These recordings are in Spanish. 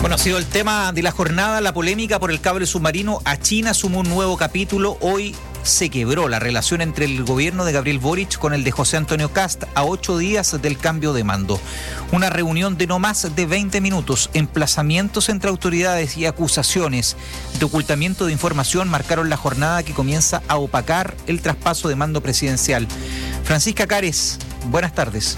Bueno, ha sido el tema de la jornada, la polémica por el cable submarino a China sumó un nuevo capítulo. Hoy se quebró la relación entre el gobierno de Gabriel Boric con el de José Antonio Kast a 8 días del cambio de mando. Una reunión de no más de 20 minutos, emplazamientos entre autoridades y acusaciones de ocultamiento de información marcaron la jornada que comienza a opacar el traspaso de mando presidencial. Francisca Cares, buenas tardes.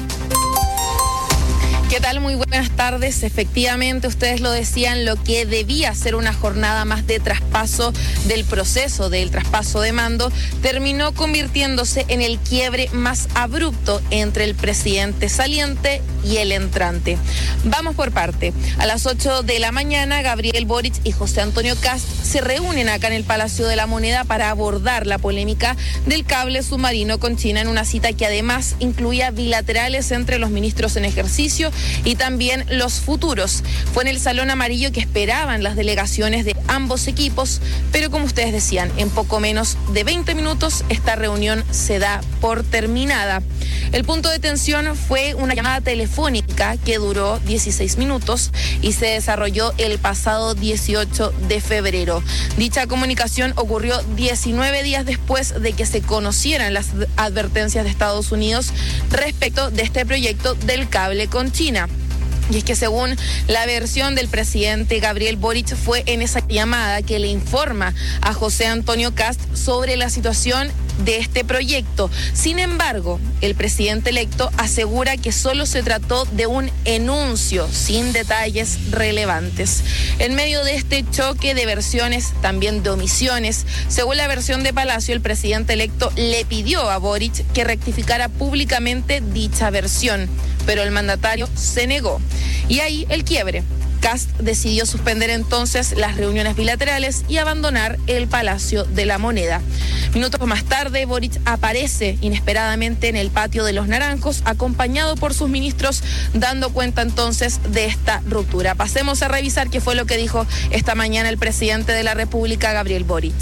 ¿Qué tal? Muy buenas tardes. Efectivamente, ustedes lo decían, lo que debía ser una jornada más de traspaso del proceso del traspaso de mando terminó convirtiéndose en el quiebre más abrupto entre el presidente saliente y el entrante. Vamos por parte. A las 8 de la mañana, Gabriel Boric y José Antonio Kast se reúnen acá en el Palacio de la Moneda para abordar la polémica del cable submarino con China en una cita que además incluía bilaterales entre los ministros en ejercicio y también los futuros. Fue en el Salón Amarillo que esperaban las delegaciones de ambos equipos, pero como ustedes decían, en poco menos de 20 minutos esta reunión se da por terminada. El punto de tensión fue una llamada telefónica que duró 16 minutos y se desarrolló el pasado 18 de febrero. Dicha comunicación ocurrió 19 días después de que se conocieran las advertencias de Estados Unidos respecto de este proyecto del cable con China. Y es que según la versión del presidente Gabriel Boric, fue en esa llamada que le informa a José Antonio Kast sobre la situación de este proyecto. Sin embargo, el presidente electo asegura que solo se trató de un enuncio sin detalles relevantes. En medio de este choque de versiones, también de omisiones, según la versión de Palacio, el presidente electo le pidió a Boric que rectificara públicamente dicha versión, pero el mandatario se negó. Y ahí el quiebre. Kast decidió suspender entonces las reuniones bilaterales y abandonar el Palacio de la Moneda. Minutos más tarde, Boric aparece inesperadamente en el patio de los Naranjos, acompañado por sus ministros, dando cuenta entonces de esta ruptura. Pasemos a revisar qué fue lo que dijo esta mañana el presidente de la República, Gabriel Boric.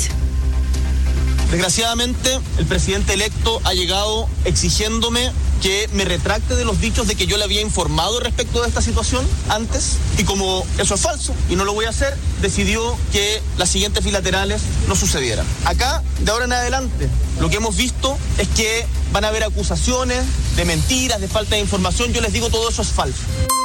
Desgraciadamente, el presidente electo ha llegado exigiéndome que me retracte de los dichos de que yo le había informado respecto de esta situación antes, y como eso es falso y no lo voy a hacer, decidió que las siguientes bilaterales no sucedieran. Acá, de ahora en adelante, lo que hemos visto es que van a haber acusaciones de mentiras, de falta de información. Yo les digo, todo eso es falso.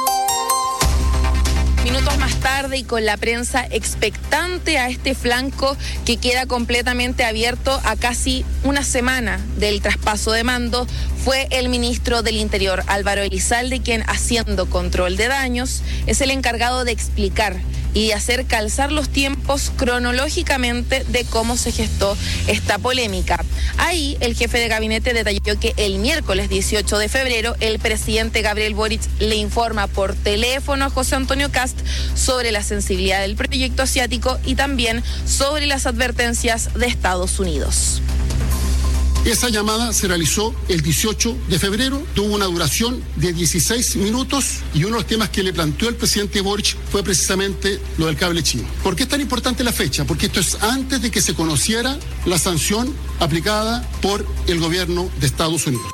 Minutos más tarde y con la prensa expectante a este flanco que queda completamente abierto a casi una semana del traspaso de mando, fue el ministro del Interior, Álvaro Elizalde, quien, haciendo control de daños, es el encargado de explicar y de hacer calzar los tiempos cronológicamente de cómo se gestó esta polémica. Ahí el jefe de gabinete detalló que el miércoles 18 de febrero el presidente Gabriel Boric le informa por teléfono a José Antonio Kast sobre la sensibilidad del proyecto asiático y también sobre las advertencias de Estados Unidos. Esa llamada se realizó el 18 de febrero, tuvo una duración de 16 minutos y uno de los temas que le planteó el presidente Boric fue precisamente lo del cable chino. ¿Por qué es tan importante la fecha? Porque esto es antes de que se conociera la sanción aplicada por el gobierno de Estados Unidos.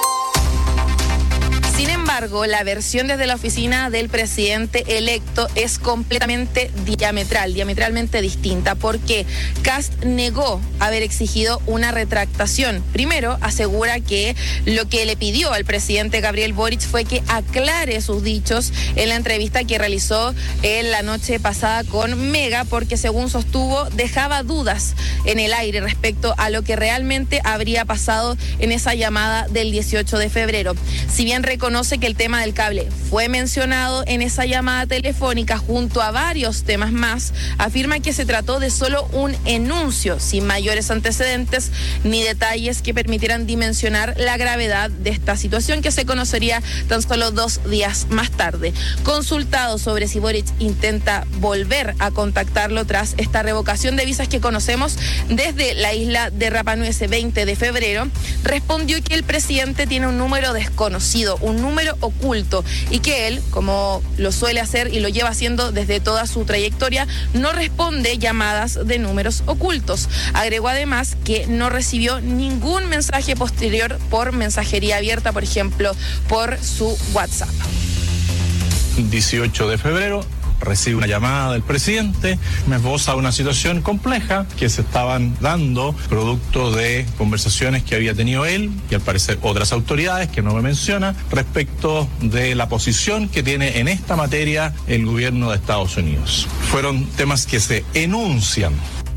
Sin embargo, la versión desde la oficina del presidente electo es completamente diametralmente distinta, porque Kast negó haber exigido una retractación. Primero, asegura que lo que le pidió al presidente Gabriel Boric fue que aclare sus dichos en la entrevista que realizó en la noche pasada con Mega, porque según sostuvo, dejaba dudas en el aire respecto a lo que realmente habría pasado en esa llamada del 18 de febrero. Si bien reconoce que el tema del cable fue mencionado en esa llamada telefónica junto a varios temas más, afirma que se trató de solo un enuncio sin mayores antecedentes ni detalles que permitieran dimensionar la gravedad de esta situación, que se conocería tan solo 2 días más tarde. Consultado sobre si Boric intenta volver a contactarlo tras esta revocación de visas que conocemos desde la isla de Rapa Nui ese 20 de febrero, respondió que el presidente tiene un número desconocido, un número oculto, y que él, como lo suele hacer y lo lleva haciendo desde toda su trayectoria, no responde llamadas de números ocultos. Agregó además que no recibió ningún mensaje posterior por mensajería abierta, por ejemplo, por su WhatsApp. 18 de febrero, recibe una llamada del presidente, me esboza una situación compleja que se estaban dando producto de conversaciones que había tenido él y al parecer otras autoridades que no me menciona respecto de la posición que tiene en esta materia el gobierno de Estados Unidos. Fueron temas que se enuncian.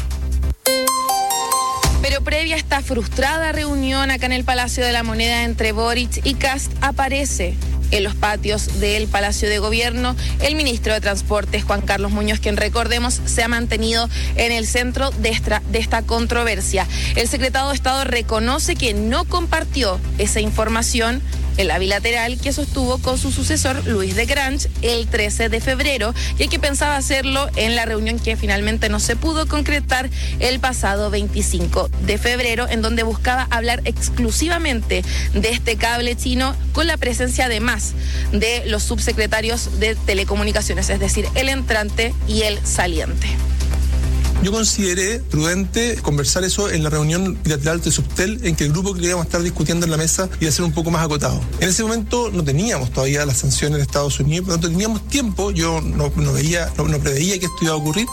Pero previa a esta frustrada reunión acá en el Palacio de la Moneda entre Boric y Kast, aparece en los patios del Palacio de Gobierno el ministro de Transportes, Juan Carlos Muñoz, quien, recordemos, se ha mantenido en el centro de esta controversia. El secretario de Estado reconoce que no compartió esa información en la bilateral que sostuvo con su sucesor Luis de Grange el 13 de febrero y que pensaba hacerlo en la reunión que finalmente no se pudo concretar el pasado 25 de febrero, en donde buscaba hablar exclusivamente de este cable chino con la presencia además de los subsecretarios de Telecomunicaciones, es decir, el entrante y el saliente. Yo consideré prudente conversar eso en la reunión bilateral de Subtel, en que el grupo que íbamos a estar discutiendo en la mesa iba a ser un poco más acotado. En ese momento no teníamos todavía las sanciones de Estados Unidos, por lo tanto teníamos tiempo, yo no preveía que esto iba a ocurrir.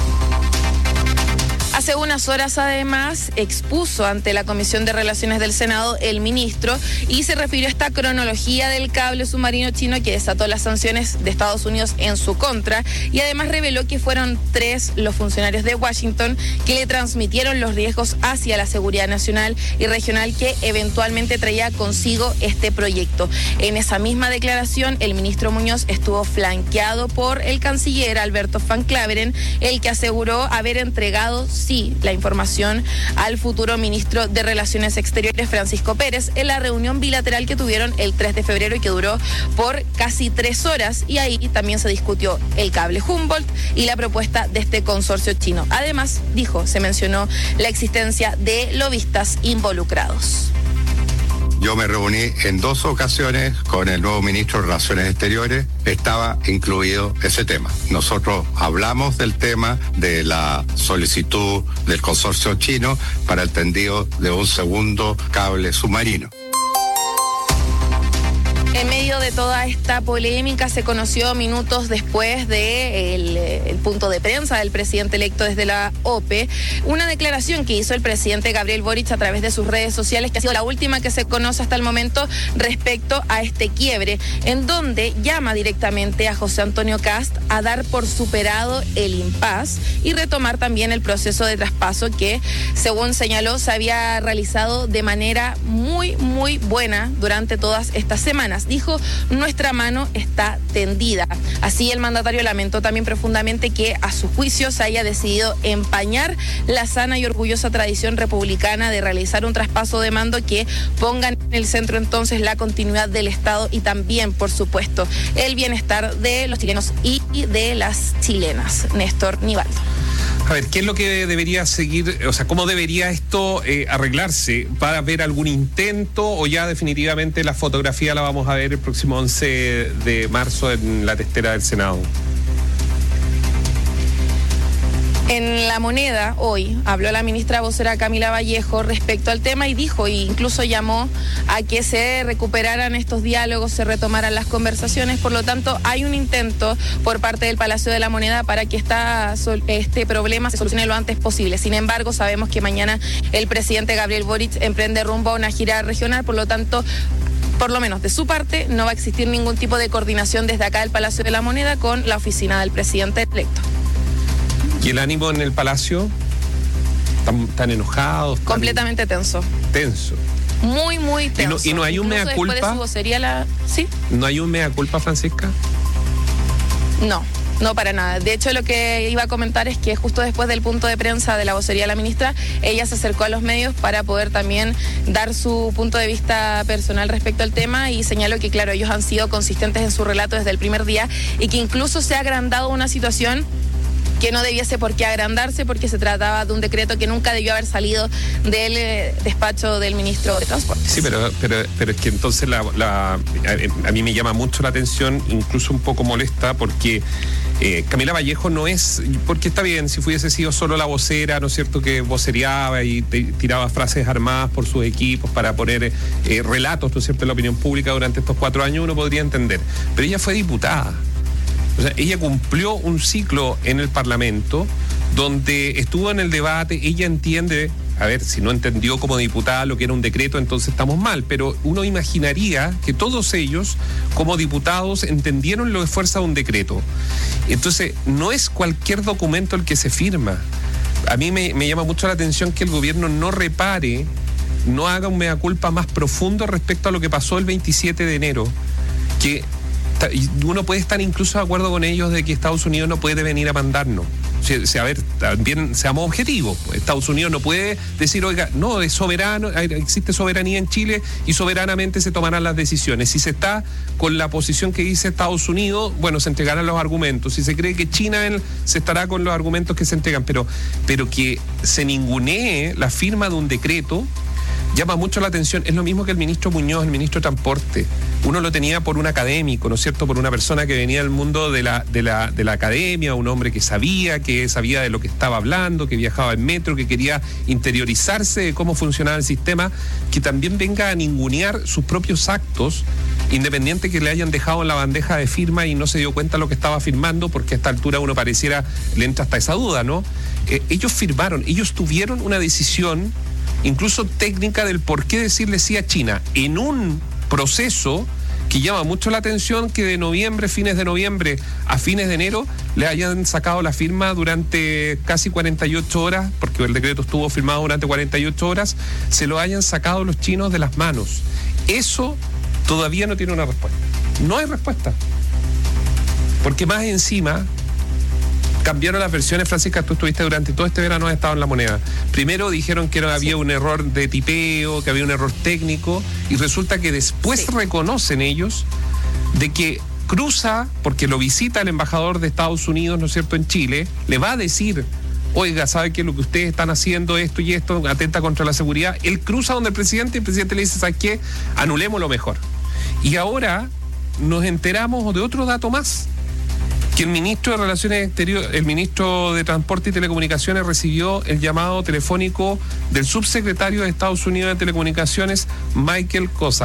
Hace unas horas, además, expuso ante la Comisión de Relaciones del Senado el ministro y se refirió a esta cronología del cable submarino chino que desató las sanciones de Estados Unidos en su contra y además reveló que fueron 3 los funcionarios de Washington que le transmitieron los riesgos hacia la seguridad nacional y regional que eventualmente traía consigo este proyecto. En esa misma declaración, el ministro Muñoz estuvo flanqueado por el canciller Alberto Van Claveren, el que aseguró haber entregado la información al futuro ministro de Relaciones Exteriores, Francisco Pérez, en la reunión bilateral que tuvieron el 3 de febrero y que duró por casi 3 horas, y ahí también se discutió el cable Humboldt y la propuesta de este consorcio chino. Además, se mencionó la existencia de lobistas involucrados. Yo me reuní en 2 ocasiones con el nuevo ministro de Relaciones Exteriores, estaba incluido ese tema. Nosotros hablamos del tema de la solicitud del consorcio chino para el tendido de un segundo cable submarino. En medio de toda esta polémica se conoció minutos después de el punto de prensa del presidente electo desde la OPE, una declaración que hizo el presidente Gabriel Boric a través de sus redes sociales, que ha sido la última que se conoce hasta el momento respecto a este quiebre, en donde llama directamente a José Antonio Kast a dar por superado el impasse y retomar también el proceso de traspaso que, según señaló, se había realizado de manera muy, muy buena durante todas estas semanas. Dijo, nuestra mano está tendida. Así el mandatario lamentó también profundamente que a su juicio se haya decidido empañar la sana y orgullosa tradición republicana de realizar un traspaso de mando que ponga en el centro entonces la continuidad del Estado y también, por supuesto, el bienestar de los chilenos y de las chilenas. Néstor Nivaldo. A ver, ¿qué es lo que debería seguir, cómo debería esto arreglarse? ¿Para ver algún intento o ya definitivamente la fotografía la vamos a ver el próximo 11 de marzo en la testera del Senado? En La Moneda, hoy, habló la ministra vocera Camila Vallejo respecto al tema y dijo, e incluso llamó a que se recuperaran estos diálogos, se retomaran las conversaciones. Por lo tanto, hay un intento por parte del Palacio de la Moneda para que este problema se solucione lo antes posible. Sin embargo, sabemos que mañana el presidente Gabriel Boric emprende rumbo a una gira regional, por lo tanto, por lo menos de su parte, no va a existir ningún tipo de coordinación desde acá del Palacio de la Moneda con la oficina del presidente electo. ¿Y el ánimo en el Palacio? ¿Están enojados? Completamente tenso. Tenso. Muy, muy tenso. ¿Y no hay un mea culpa? Después de su vocería, ¿sí? ¿No hay un mea culpa, Francisca? No, para nada. De hecho, lo que iba a comentar es que justo después del punto de prensa de la vocería de la ministra, ella se acercó a los medios para poder también dar su punto de vista personal respecto al tema y señaló que, claro, ellos han sido consistentes en su relato desde el primer día y que incluso se ha agrandado una situación que no debiese por qué agrandarse porque se trataba de un decreto que nunca debió haber salido del despacho del ministro de Transporte. Sí, pero es que entonces a mí me llama mucho la atención, incluso un poco molesta, porque Camila Vallejo no es, porque está bien, si hubiese sido solo la vocera, ¿no es cierto?, que vocereaba y tiraba frases armadas por sus equipos para poner relatos, ¿no es cierto?, en la opinión pública durante estos 4 años, uno podría entender. Pero ella fue diputada. O sea, ella cumplió un ciclo en el Parlamento donde estuvo en el debate, ella entiende, a ver, si no entendió como diputada lo que era un decreto, entonces estamos mal, pero uno imaginaría que todos ellos, como diputados, entendieron lo de fuerza de un decreto. Entonces, no es cualquier documento el que se firma. A mí me llama mucho la atención que el gobierno no repare, no haga un mea culpa más profundo respecto a lo que pasó el 27 de enero, que uno puede estar incluso de acuerdo con ellos de que Estados Unidos no puede venir a mandarnos. A ver, también seamos objetivos. Estados Unidos no puede decir, oiga, no, es soberano, existe soberanía en Chile y soberanamente se tomarán las decisiones. Si se está con la posición que dice Estados Unidos, bueno, se entregarán los argumentos. Si se cree que China se estará con los argumentos que se entregan, pero que se ningunee la firma de un decreto llama mucho la atención. Es lo mismo que el ministro Muñoz, el ministro de Transporte. Uno lo tenía por un académico, ¿no es cierto? Por una persona que venía del mundo de la academia, un hombre que sabía de lo que estaba hablando, que viajaba en metro, que quería interiorizarse de cómo funcionaba el sistema, que también venga a ningunear sus propios actos, independiente que le hayan dejado en la bandeja de firma y no se dio cuenta de lo que estaba firmando, porque a esta altura uno pareciera, le entra hasta esa duda, ¿no? Ellos firmaron, ellos tuvieron una decisión incluso técnica del por qué decirle sí a China en un proceso que llama mucho la atención, que de noviembre, fines de noviembre a fines de enero le hayan sacado la firma durante casi 48 horas, porque el decreto estuvo firmado durante 48 horas, se lo hayan sacado los chinos de las manos. Eso todavía no tiene una respuesta. No hay respuesta. Porque más encima cambiaron las versiones. Francisca, tú estuviste durante todo este verano, has estado en La Moneda. Primero dijeron que había un error de tipeo, que había un error técnico, y resulta que después reconocen ellos de que cruza, porque lo visita el embajador de Estados Unidos, ¿no es cierto?, en Chile, le va a decir, oiga, ¿sabe qué? Lo que ustedes están haciendo, esto y esto, atenta contra la seguridad. Él cruza donde el presidente le dice, ¿sabes qué? Anulémoslo mejor. Y ahora nos enteramos de otro dato más, que el ministro de Relaciones Exteriores, el ministro de Transporte y Telecomunicaciones recibió el llamado telefónico del subsecretario de Estados Unidos de Telecomunicaciones, Michael Cossack.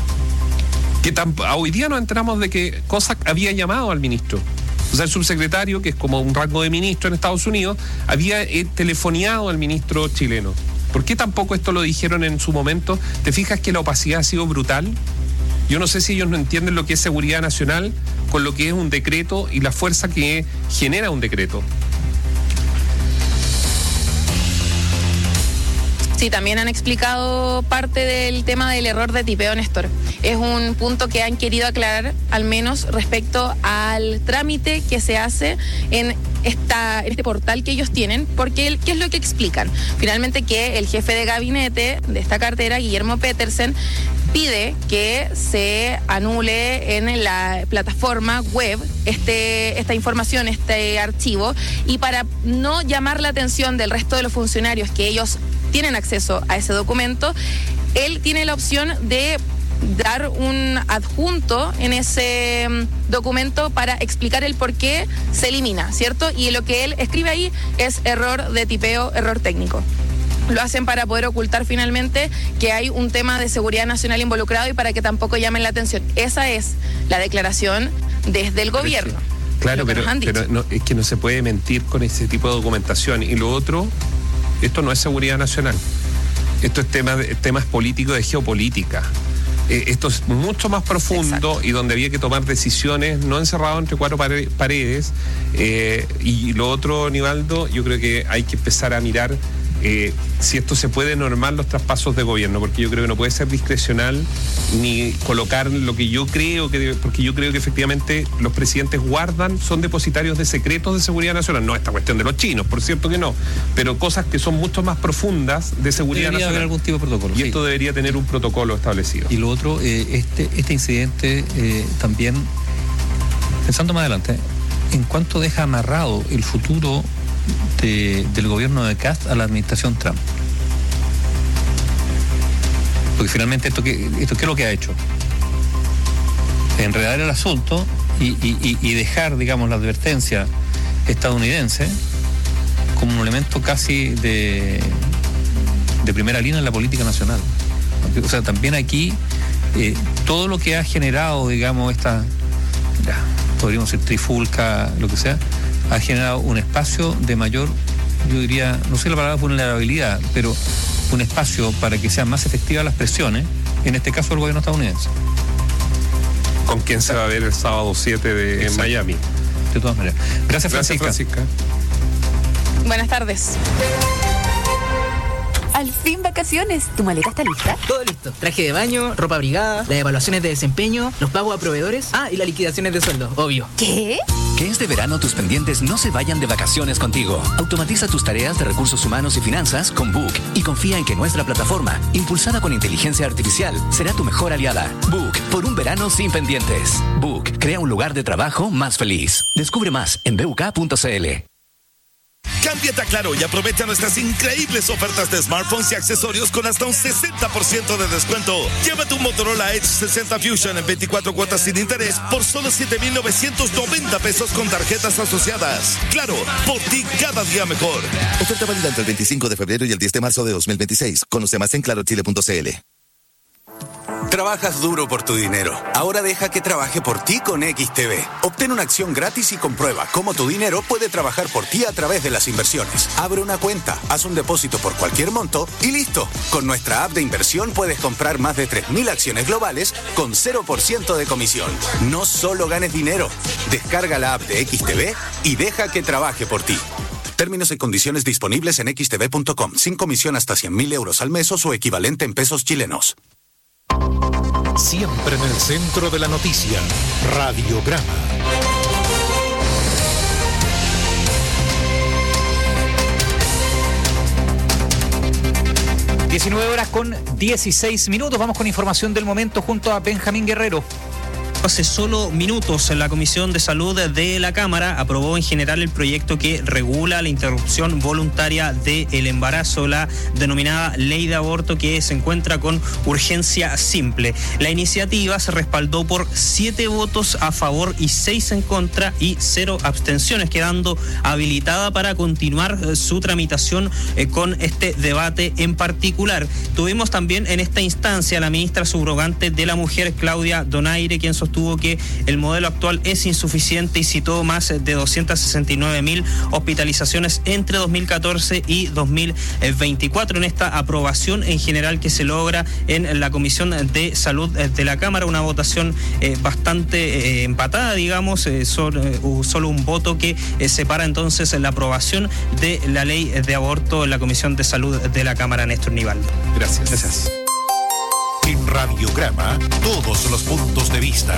Que hoy día nos enteramos de que Cossack había llamado al ministro. O sea, el subsecretario, que es como un rango de ministro en Estados Unidos, había telefoneado al ministro chileno. ¿Por qué tampoco esto lo dijeron en su momento? ¿Te fijas que la opacidad ha sido brutal? Yo no sé si ellos no entienden lo que es seguridad nacional con lo que es un decreto y la fuerza que genera un decreto. Sí, también han explicado parte del tema del error de tipeo, Néstor. Es un punto que han querido aclarar, al menos respecto al trámite que se hace en este portal que ellos tienen, porque ¿qué es lo que explican? Finalmente que el jefe de gabinete de esta cartera, Guillermo Petersen, pide que se anule en la plataforma web esta información, este archivo, y para no llamar la atención del resto de los funcionarios que ellos tienen acceso a ese documento, él tiene la opción de dar un adjunto en ese documento para explicar el por qué se elimina, ¿cierto? Y lo que él escribe ahí es error de tipeo, error técnico. Lo hacen para poder ocultar finalmente que hay un tema de seguridad nacional involucrado y para que tampoco llamen la atención. Esa es la declaración desde el gobierno. Claro, pero no, es que no se puede mentir con ese tipo de documentación. Y lo otro, esto no es seguridad nacional. Esto es temas políticos de geopolítica. Esto es mucho más profundo. Exacto. Y donde había que tomar decisiones, no encerrado entre cuatro paredes. Y lo otro, Nivaldo, yo creo que hay que empezar a mirar si esto se puede normar los traspasos de gobierno, porque yo creo que no puede ser discrecional ni colocar lo que yo creo que porque yo creo que efectivamente los presidentes son depositarios de secretos de seguridad nacional, no esta cuestión de los chinos, por cierto que no, pero cosas que son mucho más profundas de seguridad debería nacional. Haber algún tipo de protocolo. Y esto debería tener un protocolo establecido. Y lo otro, este incidente también, pensando más adelante, ¿en cuánto deja amarrado el futuro del gobierno de Kast a la administración Trump? Porque finalmente esto ¿qué es lo que ha hecho? Enredar el asunto y dejar, digamos, la advertencia estadounidense como un elemento casi de primera línea en la política nacional. O sea, también aquí todo lo que ha generado, digamos, podríamos decir trifulca, lo que sea, ha generado un espacio de mayor, yo diría, no sé la palabra vulnerabilidad, pero un espacio para que sean más efectivas las presiones, en este caso el gobierno estadounidense. ¿Con quién se va a ver el sábado 7 en Miami? De todas maneras. Gracias, Francisca. Buenas tardes. Al fin vacaciones. ¿Tu maleta está lista? Todo listo. Traje de baño, ropa abrigada, las evaluaciones de desempeño, los pagos a proveedores. Y las liquidaciones de sueldo, obvio. ¿Qué? Que este verano tus pendientes no se vayan de vacaciones contigo. Automatiza tus tareas de recursos humanos y finanzas con Book y confía en que nuestra plataforma, impulsada con inteligencia artificial, será tu mejor aliada. Book, por un verano sin pendientes. Book, crea un lugar de trabajo más feliz. Descubre más en buk.cl. Cámbiate a Claro y aprovecha nuestras increíbles ofertas de smartphones y accesorios con hasta un 60% de descuento. Llévate un Motorola Edge 60 Fusion en 24 cuotas sin interés por solo 7,990 pesos con tarjetas asociadas. Claro, por ti cada día mejor. Oferta válida entre el 25 de febrero y el 10 de marzo de 2026. Conoce más en clarochile.cl. Trabajas duro por tu dinero. Ahora deja que trabaje por ti con XTB. Obtén una acción gratis y comprueba cómo tu dinero puede trabajar por ti a través de las inversiones. Abre una cuenta, haz un depósito por cualquier monto y listo. Con nuestra app de inversión puedes comprar más de 3.000 acciones globales con 0% de comisión. No solo ganes dinero. Descarga la app de XTB y deja que trabaje por ti. Términos y condiciones disponibles en xtb.com. Sin comisión hasta 100.000 euros al mes o su equivalente en pesos chilenos. Siempre en el centro de la noticia, Radiograma. (19:16). Vamos con información del momento junto a Benjamín Guerrero. Hace solo minutos, la Comisión de Salud de la Cámara aprobó en general el proyecto que regula la interrupción voluntaria del embarazo, la denominada Ley de Aborto, que se encuentra con urgencia simple. La iniciativa se respaldó por 7 votos a favor y 6 en contra y 0 abstenciones, quedando habilitada para continuar su tramitación con este debate en particular. Tuvimos también en esta instancia a la ministra subrogante de la Mujer, Claudia Donaire, quien sostuvo que el modelo actual es insuficiente y citó más de 269.000 hospitalizaciones entre 2014 y 2024 en esta aprobación en general que se logra en la Comisión de Salud de la Cámara, una votación bastante empatada, digamos, solo un voto que separa entonces la aprobación de la ley de aborto en la Comisión de Salud de la Cámara. Néstor Nivaldo. Gracias. En Radiograma, todos los puntos de vista.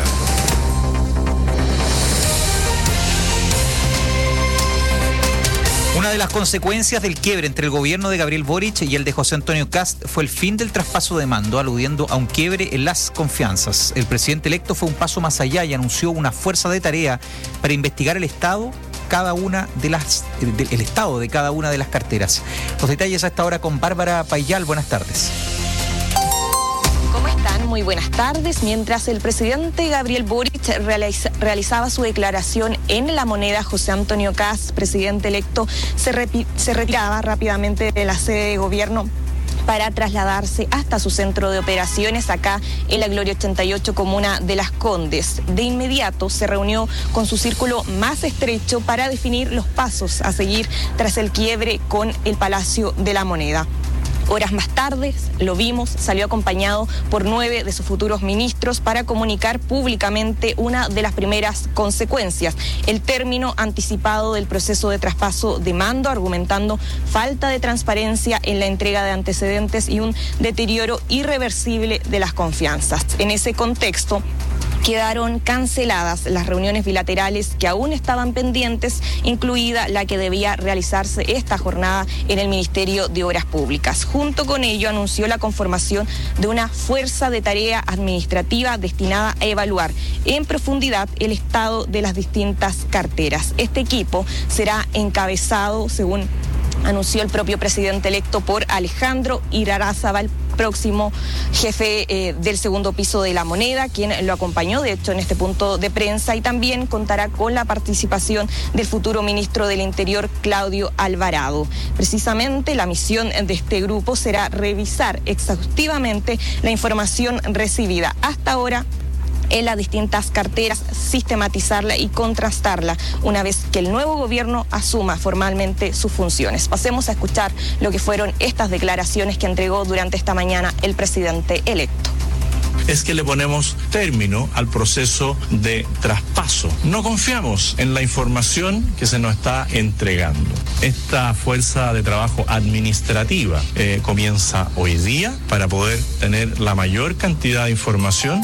Una de las consecuencias del quiebre entre el gobierno de Gabriel Boric y el de José Antonio Kast fue el fin del traspaso de mando, aludiendo a un quiebre en las confianzas. El presidente electo fue un paso más allá y anunció una fuerza de tarea para investigar el estado de cada una de las carteras. Los detalles a esta hora con Bárbara Payal. Buenas tardes. ¿Cómo están? Muy buenas tardes. Mientras el presidente Gabriel Boric realizaba su declaración en La Moneda, José Antonio Kast, presidente electo, se retiraba rápidamente de la sede de gobierno para trasladarse hasta su centro de operaciones acá en la Gloria 88, comuna de Las Condes. De inmediato se reunió con su círculo más estrecho para definir los pasos a seguir tras el quiebre con el Palacio de la Moneda. Horas más tarde, lo vimos, salió acompañado por 9 de sus futuros ministros para comunicar públicamente una de las primeras consecuencias, el término anticipado del proceso de traspaso de mando, argumentando falta de transparencia en la entrega de antecedentes y un deterioro irreversible de las confianzas. En ese contexto, quedaron canceladas las reuniones bilaterales que aún estaban pendientes, incluida la que debía realizarse esta jornada en el Ministerio de Obras Públicas. Junto con ello, anunció la conformación de una fuerza de tarea administrativa destinada a evaluar en profundidad el estado de las distintas carteras. Este equipo será encabezado, según anunció el propio presidente electo, por Alejandro Irarázaval, próximo jefe del segundo piso de La Moneda, quien lo acompañó, de hecho, en este punto de prensa, y también contará con la participación del futuro ministro del Interior, Claudio Alvarado. Precisamente, la misión de este grupo será revisar exhaustivamente la información recibida hasta ahora en las distintas carteras, sistematizarla y contrastarla una vez que el nuevo gobierno asuma formalmente sus funciones. Pasemos a escuchar lo que fueron estas declaraciones que entregó durante esta mañana el presidente electo. Es que le ponemos término al proceso de traspaso. No confiamos en la información que se nos está entregando. Esta fuerza de trabajo administrativa comienza hoy día para poder tener la mayor cantidad de información.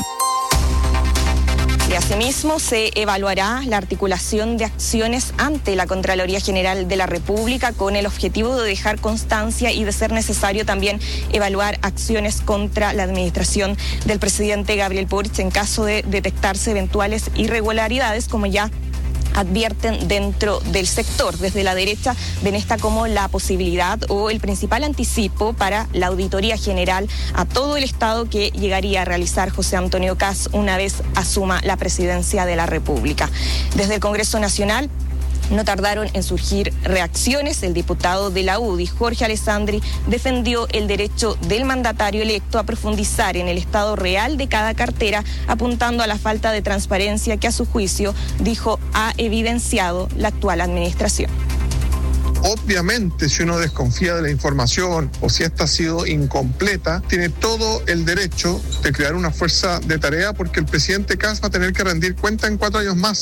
Y asimismo se evaluará la articulación de acciones ante la Contraloría General de la República con el objetivo de dejar constancia y, de ser necesario, también evaluar acciones contra la administración del presidente Gabriel Boric en caso de detectarse eventuales irregularidades, como ya advierten dentro del sector. Desde la derecha ven esta como la posibilidad o el principal anticipo para la auditoría general a todo el Estado que llegaría a realizar José Antonio Kast una vez asuma la presidencia de la República. Desde el Congreso Nacional no tardaron en surgir reacciones. El diputado de la UDI, Jorge Alessandri, defendió el derecho del mandatario electo a profundizar en el estado real de cada cartera, apuntando a la falta de transparencia que, a su juicio, dijo, ha evidenciado la actual administración. Obviamente, si uno desconfía de la información o si esta ha sido incompleta, tiene todo el derecho de crear una fuerza de tarea, porque el presidente Kast va a tener que rendir cuenta en 4 años más.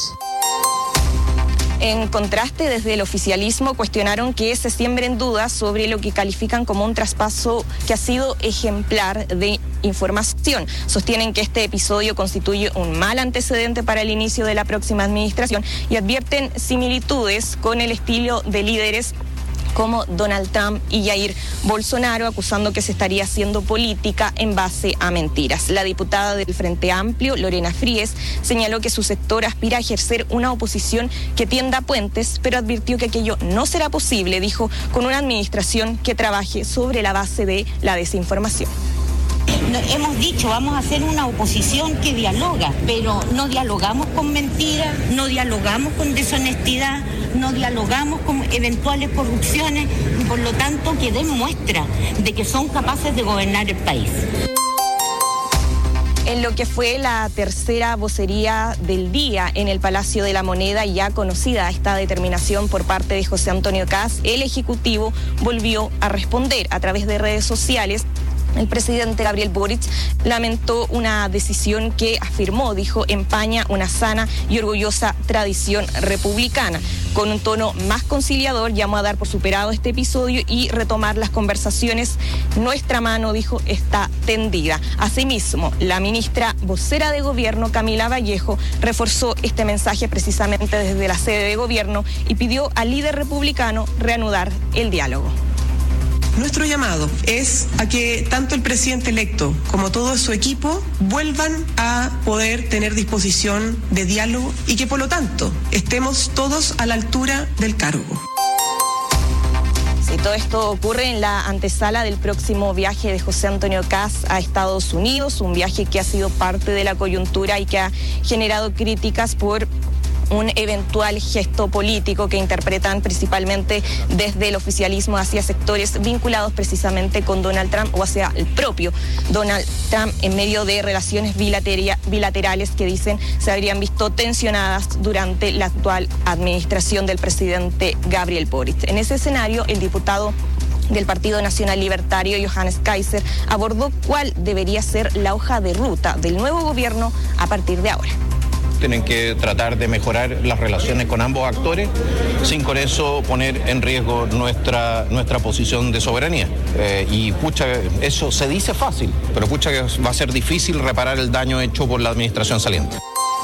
En contraste, desde el oficialismo cuestionaron que se siembren dudas sobre lo que califican como un traspaso que ha sido ejemplar de información. Sostienen que este episodio constituye un mal antecedente para el inicio de la próxima administración y advierten similitudes con el estilo de líderes como Donald Trump y Jair Bolsonaro, acusando que se estaría haciendo política en base a mentiras. La diputada del Frente Amplio, Lorena Fríes, señaló que su sector aspira a ejercer una oposición que tienda puentes, pero advirtió que aquello no será posible, dijo, con una administración que trabaje sobre la base de la desinformación. Hemos dicho, vamos a hacer una oposición que dialoga, pero no dialogamos con mentiras, no dialogamos con deshonestidad, no dialogamos con eventuales corrupciones y, por lo tanto, que den muestra de que son capaces de gobernar el país. En lo que fue la tercera vocería del día en el Palacio de la Moneda, ya conocida esta determinación por parte de José Antonio Kast, el Ejecutivo volvió a responder a través de redes sociales. El presidente Gabriel Boric lamentó una decisión que afirmó, dijo, empaña una sana y orgullosa tradición republicana. Con un tono más conciliador, llamó a dar por superado este episodio y retomar las conversaciones. Nuestra mano, dijo, está tendida. Asimismo, la ministra vocera de Gobierno, Camila Vallejo, reforzó este mensaje precisamente desde la sede de Gobierno y pidió al líder republicano reanudar el diálogo. Nuestro llamado es a que tanto el presidente electo como todo su equipo vuelvan a poder tener disposición de diálogo y que, por lo tanto, estemos todos a la altura del cargo. Sí, todo esto ocurre en la antesala del próximo viaje de José Antonio Kast a Estados Unidos, un viaje que ha sido parte de la coyuntura y que ha generado críticas por un eventual gesto político que interpretan principalmente desde el oficialismo hacia sectores vinculados precisamente con Donald Trump o hacia el propio Donald Trump, en medio de relaciones bilaterales que dicen se habrían visto tensionadas durante la actual administración del presidente Gabriel Boric. En ese escenario, el diputado del Partido Nacional Libertario, Johannes Kaiser, abordó cuál debería ser la hoja de ruta del nuevo gobierno a partir de ahora. Tienen que tratar de mejorar las relaciones con ambos actores, sin con eso poner en riesgo nuestra posición de soberanía. Y pucha, eso se dice fácil, pero pucha que va a ser difícil reparar el daño hecho por la administración saliente.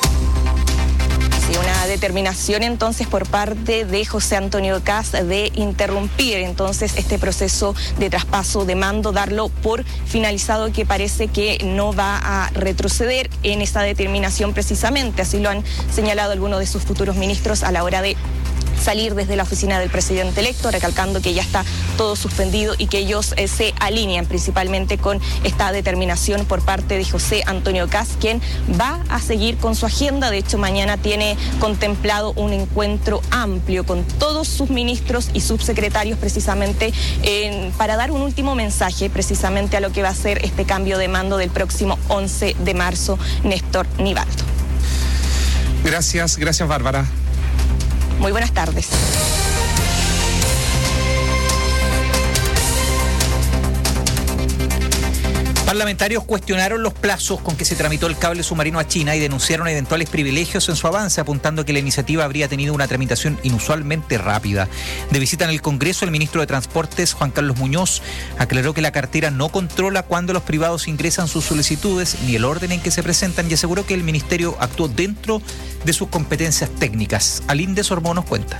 Una determinación entonces por parte de José Antonio Kast de interrumpir entonces este proceso de traspaso de mando, darlo por finalizado, que parece que no va a retroceder en esa determinación precisamente. Así lo han señalado algunos de sus futuros ministros a la hora de salir desde la oficina del presidente electo, recalcando que ya está todo suspendido y que ellos se alinean principalmente con esta determinación por parte de José Antonio Kast, quien va a seguir con su agenda. De hecho, mañana tiene contemplado un encuentro amplio con todos sus ministros y subsecretarios precisamente para dar un último mensaje precisamente a lo que va a ser este cambio de mando del próximo 11 de marzo, Néstor Nivaldo. Gracias Bárbara. Muy buenas tardes. Parlamentarios cuestionaron los plazos con que se tramitó el cable submarino a China y denunciaron eventuales privilegios en su avance, apuntando que la iniciativa habría tenido una tramitación inusualmente rápida. De visita en el Congreso, el ministro de Transportes, Juan Carlos Muñoz, aclaró que la cartera no controla cuándo los privados ingresan sus solicitudes ni el orden en que se presentan y aseguró que el ministerio actuó dentro de sus competencias técnicas. Alinde Sorbo nos cuenta.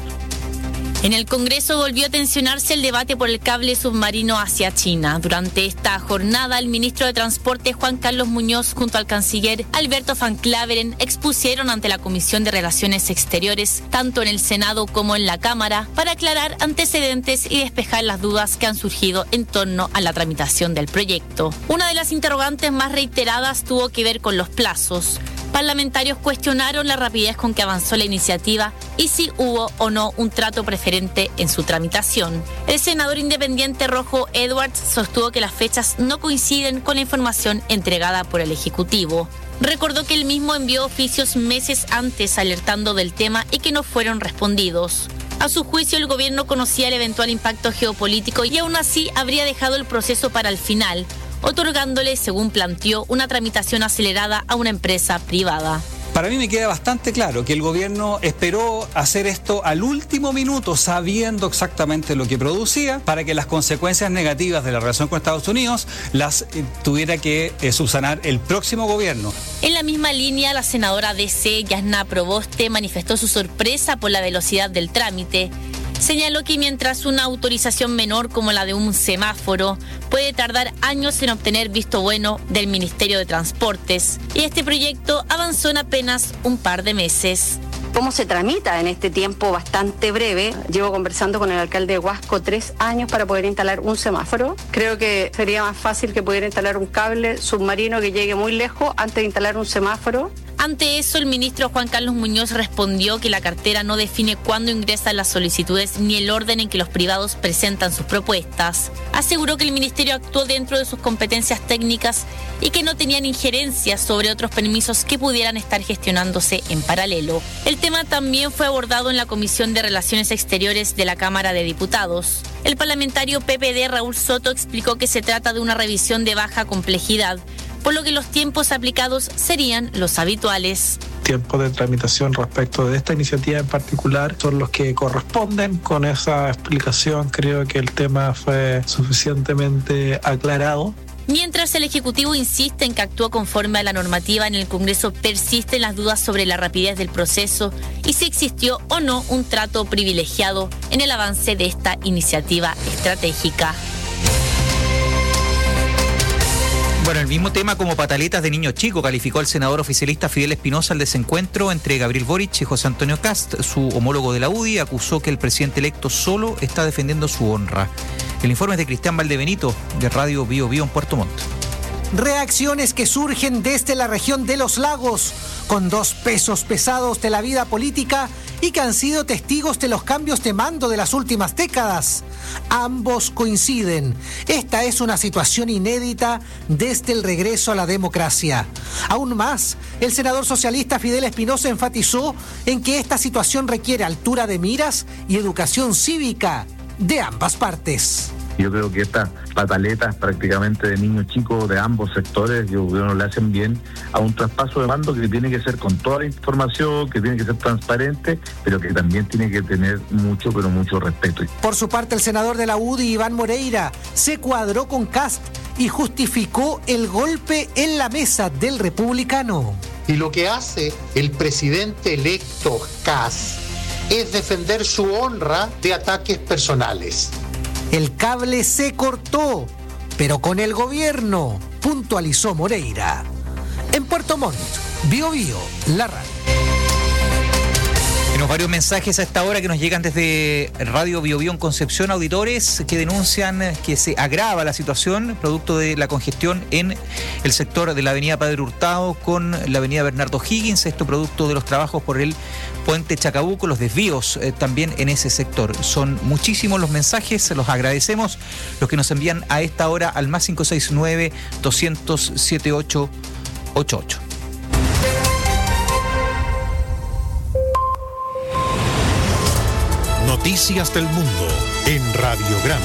En el Congreso volvió a tensionarse el debate por el cable submarino hacia China. Durante esta jornada, el ministro de Transporte, Juan Carlos Muñoz, junto al canciller Alberto Van Claveren, expusieron ante la Comisión de Relaciones Exteriores, tanto en el Senado como en la Cámara, para aclarar antecedentes y despejar las dudas que han surgido en torno a la tramitación del proyecto. Una de las interrogantes más reiteradas tuvo que ver con los plazos. Parlamentarios cuestionaron la rapidez con que avanzó la iniciativa y si hubo o no un trato preferente en su tramitación. El senador independiente Rojo Edwards sostuvo que las fechas no coinciden con la información entregada por el Ejecutivo. Recordó que él mismo envió oficios meses antes alertando del tema y que no fueron respondidos. A su juicio, el gobierno conocía el eventual impacto geopolítico y aún así habría dejado el proceso para el final, otorgándole, según planteó, una tramitación acelerada a una empresa privada. Para mí me queda bastante claro que el gobierno esperó hacer esto al último minuto, sabiendo exactamente lo que producía, para que las consecuencias negativas de la relación con Estados Unidos las tuviera que subsanar el próximo gobierno. En la misma línea, la senadora DC, Yasna Proboste, manifestó su sorpresa por la velocidad del trámite. Señaló que mientras una autorización menor como la de un semáforo puede tardar años en obtener visto bueno del Ministerio de Transportes, y este proyecto avanzó en apenas un par de meses. ¿Cómo se tramita en este tiempo bastante breve? Llevo conversando con el alcalde de Huasco 3 años para poder instalar un semáforo. Creo que sería más fácil que pudiera instalar un cable submarino que llegue muy lejos antes de instalar un semáforo. Ante eso, el ministro Juan Carlos Muñoz respondió que la cartera no define cuándo ingresan las solicitudes ni el orden en que los privados presentan sus propuestas. Aseguró que el ministerio actuó dentro de sus competencias técnicas y que no tenían injerencias sobre otros permisos que pudieran estar gestionándose en paralelo. El tema también fue abordado en la Comisión de Relaciones Exteriores de la Cámara de Diputados. El parlamentario PPD Raúl Soto explicó que se trata de una revisión de baja complejidad, por lo que los tiempos aplicados serían los habituales. Tiempos de tramitación respecto de esta iniciativa en particular son los que corresponden. Con esa explicación creo que el tema fue suficientemente aclarado. Mientras el Ejecutivo insiste en que actuó conforme a la normativa, en el Congreso persisten las dudas sobre la rapidez del proceso y si existió o no un trato privilegiado en el avance de esta iniciativa estratégica. Bueno, el mismo tema como pataletas de niño chico calificó el senador oficialista Fidel Espinosa el desencuentro entre Gabriel Boric y José Antonio Kast. Su homólogo de la UDI acusó que el presidente electo solo está defendiendo su honra. El informe es de Cristian Valdebenito, de Radio Bio Bio en Puerto Montt. Reacciones que surgen desde la región de Los Lagos, con dos pesos pesados de la vida política y que han sido testigos de los cambios de mando de las últimas décadas. Ambos coinciden. Esta es una situación inédita desde el regreso a la democracia. Aún más, el senador socialista Fidel Espinosa enfatizó en que esta situación requiere altura de miras y educación cívica de ambas partes. Yo creo que estas pataletas prácticamente de niños chicos de ambos sectores, yo creo que no le hacen bien a un traspaso de mando que tiene que ser con toda la información, que tiene que ser transparente, pero que también tiene que tener mucho, pero mucho respeto. Por su parte, el senador de la UDI, Iván Moreira, se cuadró con Kast y justificó el golpe en la mesa del republicano. Y lo que hace el presidente electo Kast es defender su honra de ataques personales. El cable se cortó, pero con el gobierno, puntualizó Moreira. En Puerto Montt, Bio Bio, la radio. En Tenemos varios mensajes a esta hora que nos llegan desde Radio Biobío en Concepción, auditores que denuncian que se agrava la situación producto de la congestión en el sector de la avenida Padre Hurtado con la avenida Bernardo Higgins, esto producto de los trabajos por el puente Chacabuco, los desvíos también en ese sector. Son muchísimos los mensajes, los agradecemos, los que nos envían a esta hora al más 569-200-7888. Noticias del Mundo en Radiograma.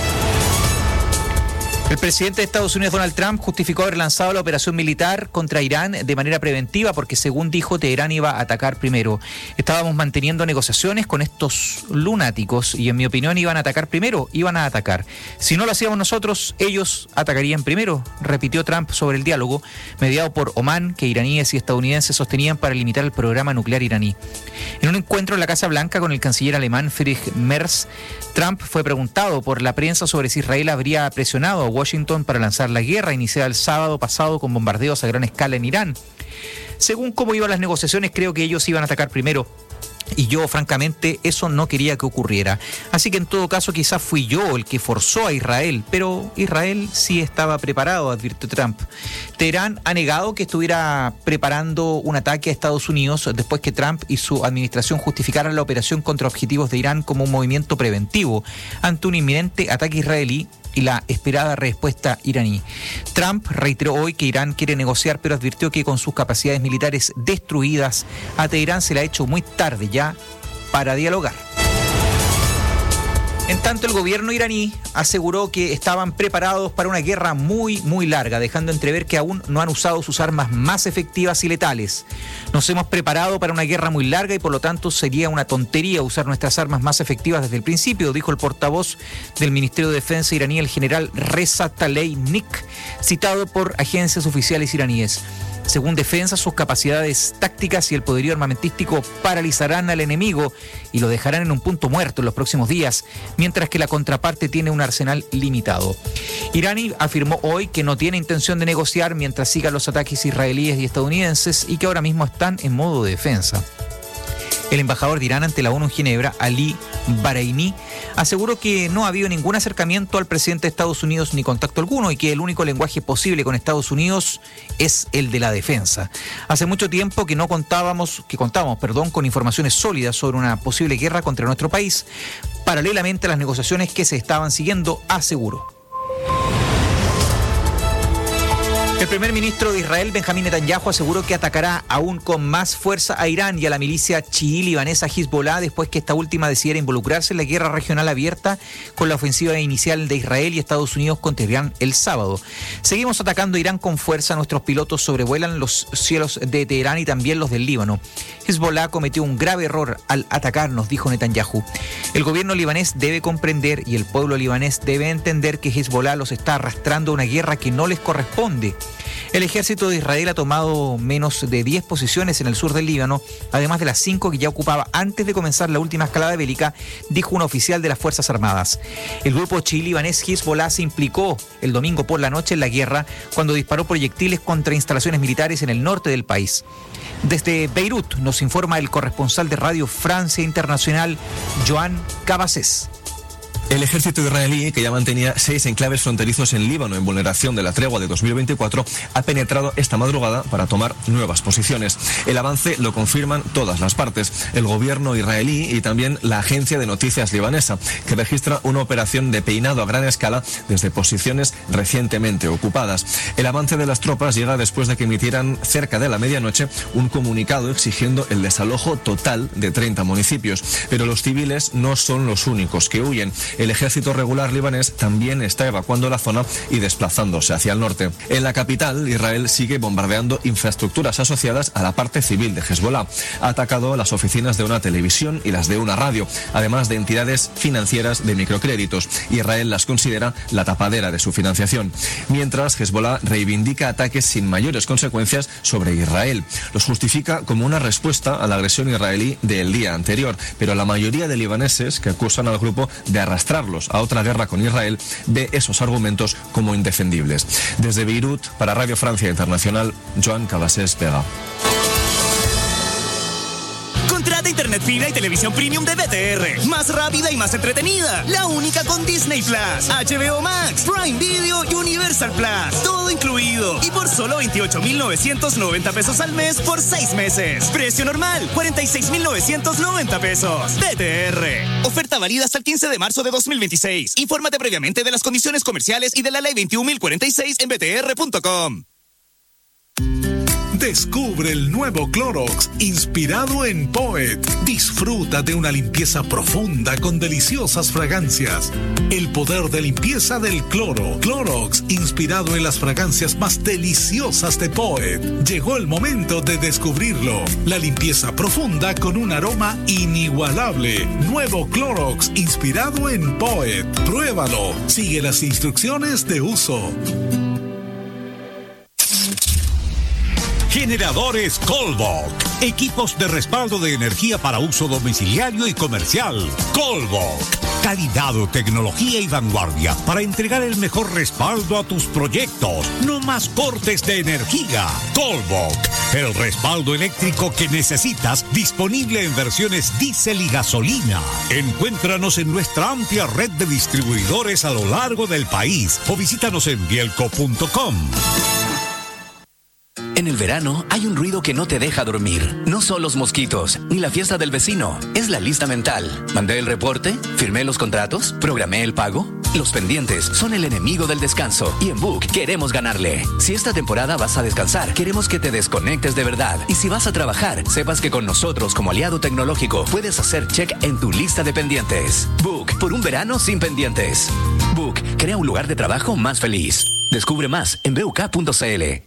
El presidente de Estados Unidos, Donald Trump, justificó haber lanzado la operación militar contra Irán de manera preventiva porque, según dijo, Teherán iba a atacar primero. Estábamos manteniendo negociaciones con estos lunáticos y, en mi opinión, iban a atacar primero, iban a atacar. Si no lo hacíamos nosotros, ellos atacarían primero, repitió Trump sobre el diálogo mediado por Omán que iraníes y estadounidenses sostenían para limitar el programa nuclear iraní. En un encuentro en la Casa Blanca con el canciller alemán Friedrich Merz, Trump fue preguntado por la prensa sobre si Israel habría presionado a Washington para lanzar la guerra iniciada el sábado pasado con bombardeos a gran escala en Irán. Según cómo iban las negociaciones, creo que ellos iban a atacar primero. Y yo, francamente, eso no quería que ocurriera. Así que en todo caso quizás fui yo el que forzó a Israel, pero Israel sí estaba preparado, advirtió Trump. Teherán ha negado que estuviera preparando un ataque a Estados Unidos después que Trump y su administración justificaran la operación contra objetivos de Irán como un movimiento preventivo ante un inminente ataque israelí y la esperada respuesta iraní. Trump reiteró hoy que Irán quiere negociar, pero advirtió que con sus capacidades militares destruidas, a Teherán se le ha hecho muy tarde ya para dialogar. En tanto, el gobierno iraní aseguró que estaban preparados para una guerra muy, muy larga, dejando entrever que aún no han usado sus armas más efectivas y letales. Nos hemos preparado para una guerra muy larga y por lo tanto sería una tontería usar nuestras armas más efectivas desde el principio, dijo el portavoz del Ministerio de Defensa iraní, el general Reza Taleignik, citado por agencias oficiales iraníes. Según Defensa, sus capacidades tácticas y el poderío armamentístico paralizarán al enemigo y lo dejarán en un punto muerto en los próximos días, mientras que la contraparte tiene un arsenal limitado. Irán afirmó hoy que no tiene intención de negociar mientras sigan los ataques israelíes y estadounidenses y que ahora mismo están en modo de defensa. El embajador de Irán ante la ONU en Ginebra, Ali Bahreini, aseguró que no ha habido ningún acercamiento al presidente de Estados Unidos ni contacto alguno y que el único lenguaje posible con Estados Unidos es el de la defensa. Hace mucho tiempo que contábamos con informaciones sólidas sobre una posible guerra contra nuestro país, paralelamente a las negociaciones que se estaban siguiendo, aseguró. El primer ministro de Israel, Benjamín Netanyahu, aseguró que atacará aún con más fuerza a Irán y a la milicia chií libanesa Hezbollah después que esta última decidiera involucrarse en la guerra regional abierta con la ofensiva inicial de Israel y Estados Unidos contra Irán el sábado. Seguimos atacando a Irán con fuerza. Nuestros pilotos sobrevuelan los cielos de Teherán y también los del Líbano. Hezbollah cometió un grave error al atacarnos, dijo Netanyahu. El gobierno libanés debe comprender y el pueblo libanés debe entender que Hezbollah los está arrastrando a una guerra que no les corresponde. El ejército de Israel ha tomado menos de 10 posiciones en el sur del Líbano, además de las 5 que ya ocupaba antes de comenzar la última escalada bélica, dijo un oficial de las Fuerzas Armadas. El grupo chií libanés Hezbollah se implicó el domingo por la noche en la guerra cuando disparó proyectiles contra instalaciones militares en el norte del país. Desde Beirut nos informa el corresponsal de Radio Francia Internacional, Joan Cabasés. El ejército israelí, que ya mantenía 6 enclaves fronterizos en Líbano en vulneración de la tregua de 2024, ha penetrado esta madrugada para tomar nuevas posiciones. El avance lo confirman todas las partes, el gobierno israelí y también la agencia de noticias libanesa, que registra una operación de peinado a gran escala desde posiciones recientemente ocupadas. El avance de las tropas llega después de que emitieran cerca de la medianoche un comunicado exigiendo el desalojo total de 30 municipios. Pero los civiles no son los únicos que huyen. El ejército regular libanés también está evacuando la zona y desplazándose hacia el norte. En la capital, Israel sigue bombardeando infraestructuras asociadas a la parte civil de Hezbollah. Ha atacado las oficinas de una televisión y las de una radio, además de entidades financieras de microcréditos. Israel las considera la tapadera de su financiación. Mientras, Hezbollah reivindica ataques sin mayores consecuencias sobre Israel. Los justifica como una respuesta a la agresión israelí del día anterior, pero la mayoría de libaneses que acusan al grupo de arrastrarlos a otra guerra con Israel ve esos argumentos como indefendibles. Desde Beirut, para Radio Francia Internacional, Joan Cabasés Vega. Contrata internet fibra y televisión premium de BTR. Más rápida y más entretenida. La única con Disney Plus, HBO Max, Prime Video y Universal Plus. Todo incluido. Y por solo 28,990 pesos al mes por 6 meses. Precio normal, 46,990 pesos. BTR. Oferta válida hasta el 15 de marzo de 2026. Infórmate previamente de las condiciones comerciales y de la ley 21.046 en btr.com. Descubre el nuevo Clorox inspirado en Poet. Disfruta de una limpieza profunda con deliciosas fragancias. El poder de limpieza del cloro. Clorox inspirado en las fragancias más deliciosas de Poet. Llegó el momento de descubrirlo. La limpieza profunda con un aroma inigualable. Nuevo Clorox inspirado en Poet. Pruébalo. Sigue las instrucciones de uso. Generadores Colbok. Equipos de respaldo de energía para uso domiciliario y comercial. Colbok. Calidad, tecnología y vanguardia para entregar el mejor respaldo a tus proyectos. No más cortes de energía. Colbok. El respaldo eléctrico que necesitas, disponible en versiones diésel y gasolina. Encuéntranos en nuestra amplia red de distribuidores a lo largo del país o visítanos en bielco.com. En el verano hay un ruido que no te deja dormir. No son los mosquitos, ni la fiesta del vecino. Es la lista mental. ¿Mandé el reporte? ¿Firmé los contratos? ¿Programé el pago? Los pendientes son el enemigo del descanso. Y en Book queremos ganarle. Si esta temporada vas a descansar, queremos que te desconectes de verdad. Y si vas a trabajar, sepas que con nosotros como aliado tecnológico puedes hacer check en tu lista de pendientes. Book, por un verano sin pendientes. Book, crea un lugar de trabajo más feliz. Descubre más en buk.cl.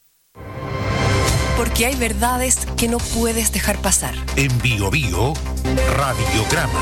Porque hay verdades que no puedes dejar pasar. En Bio Bio, Radiograma.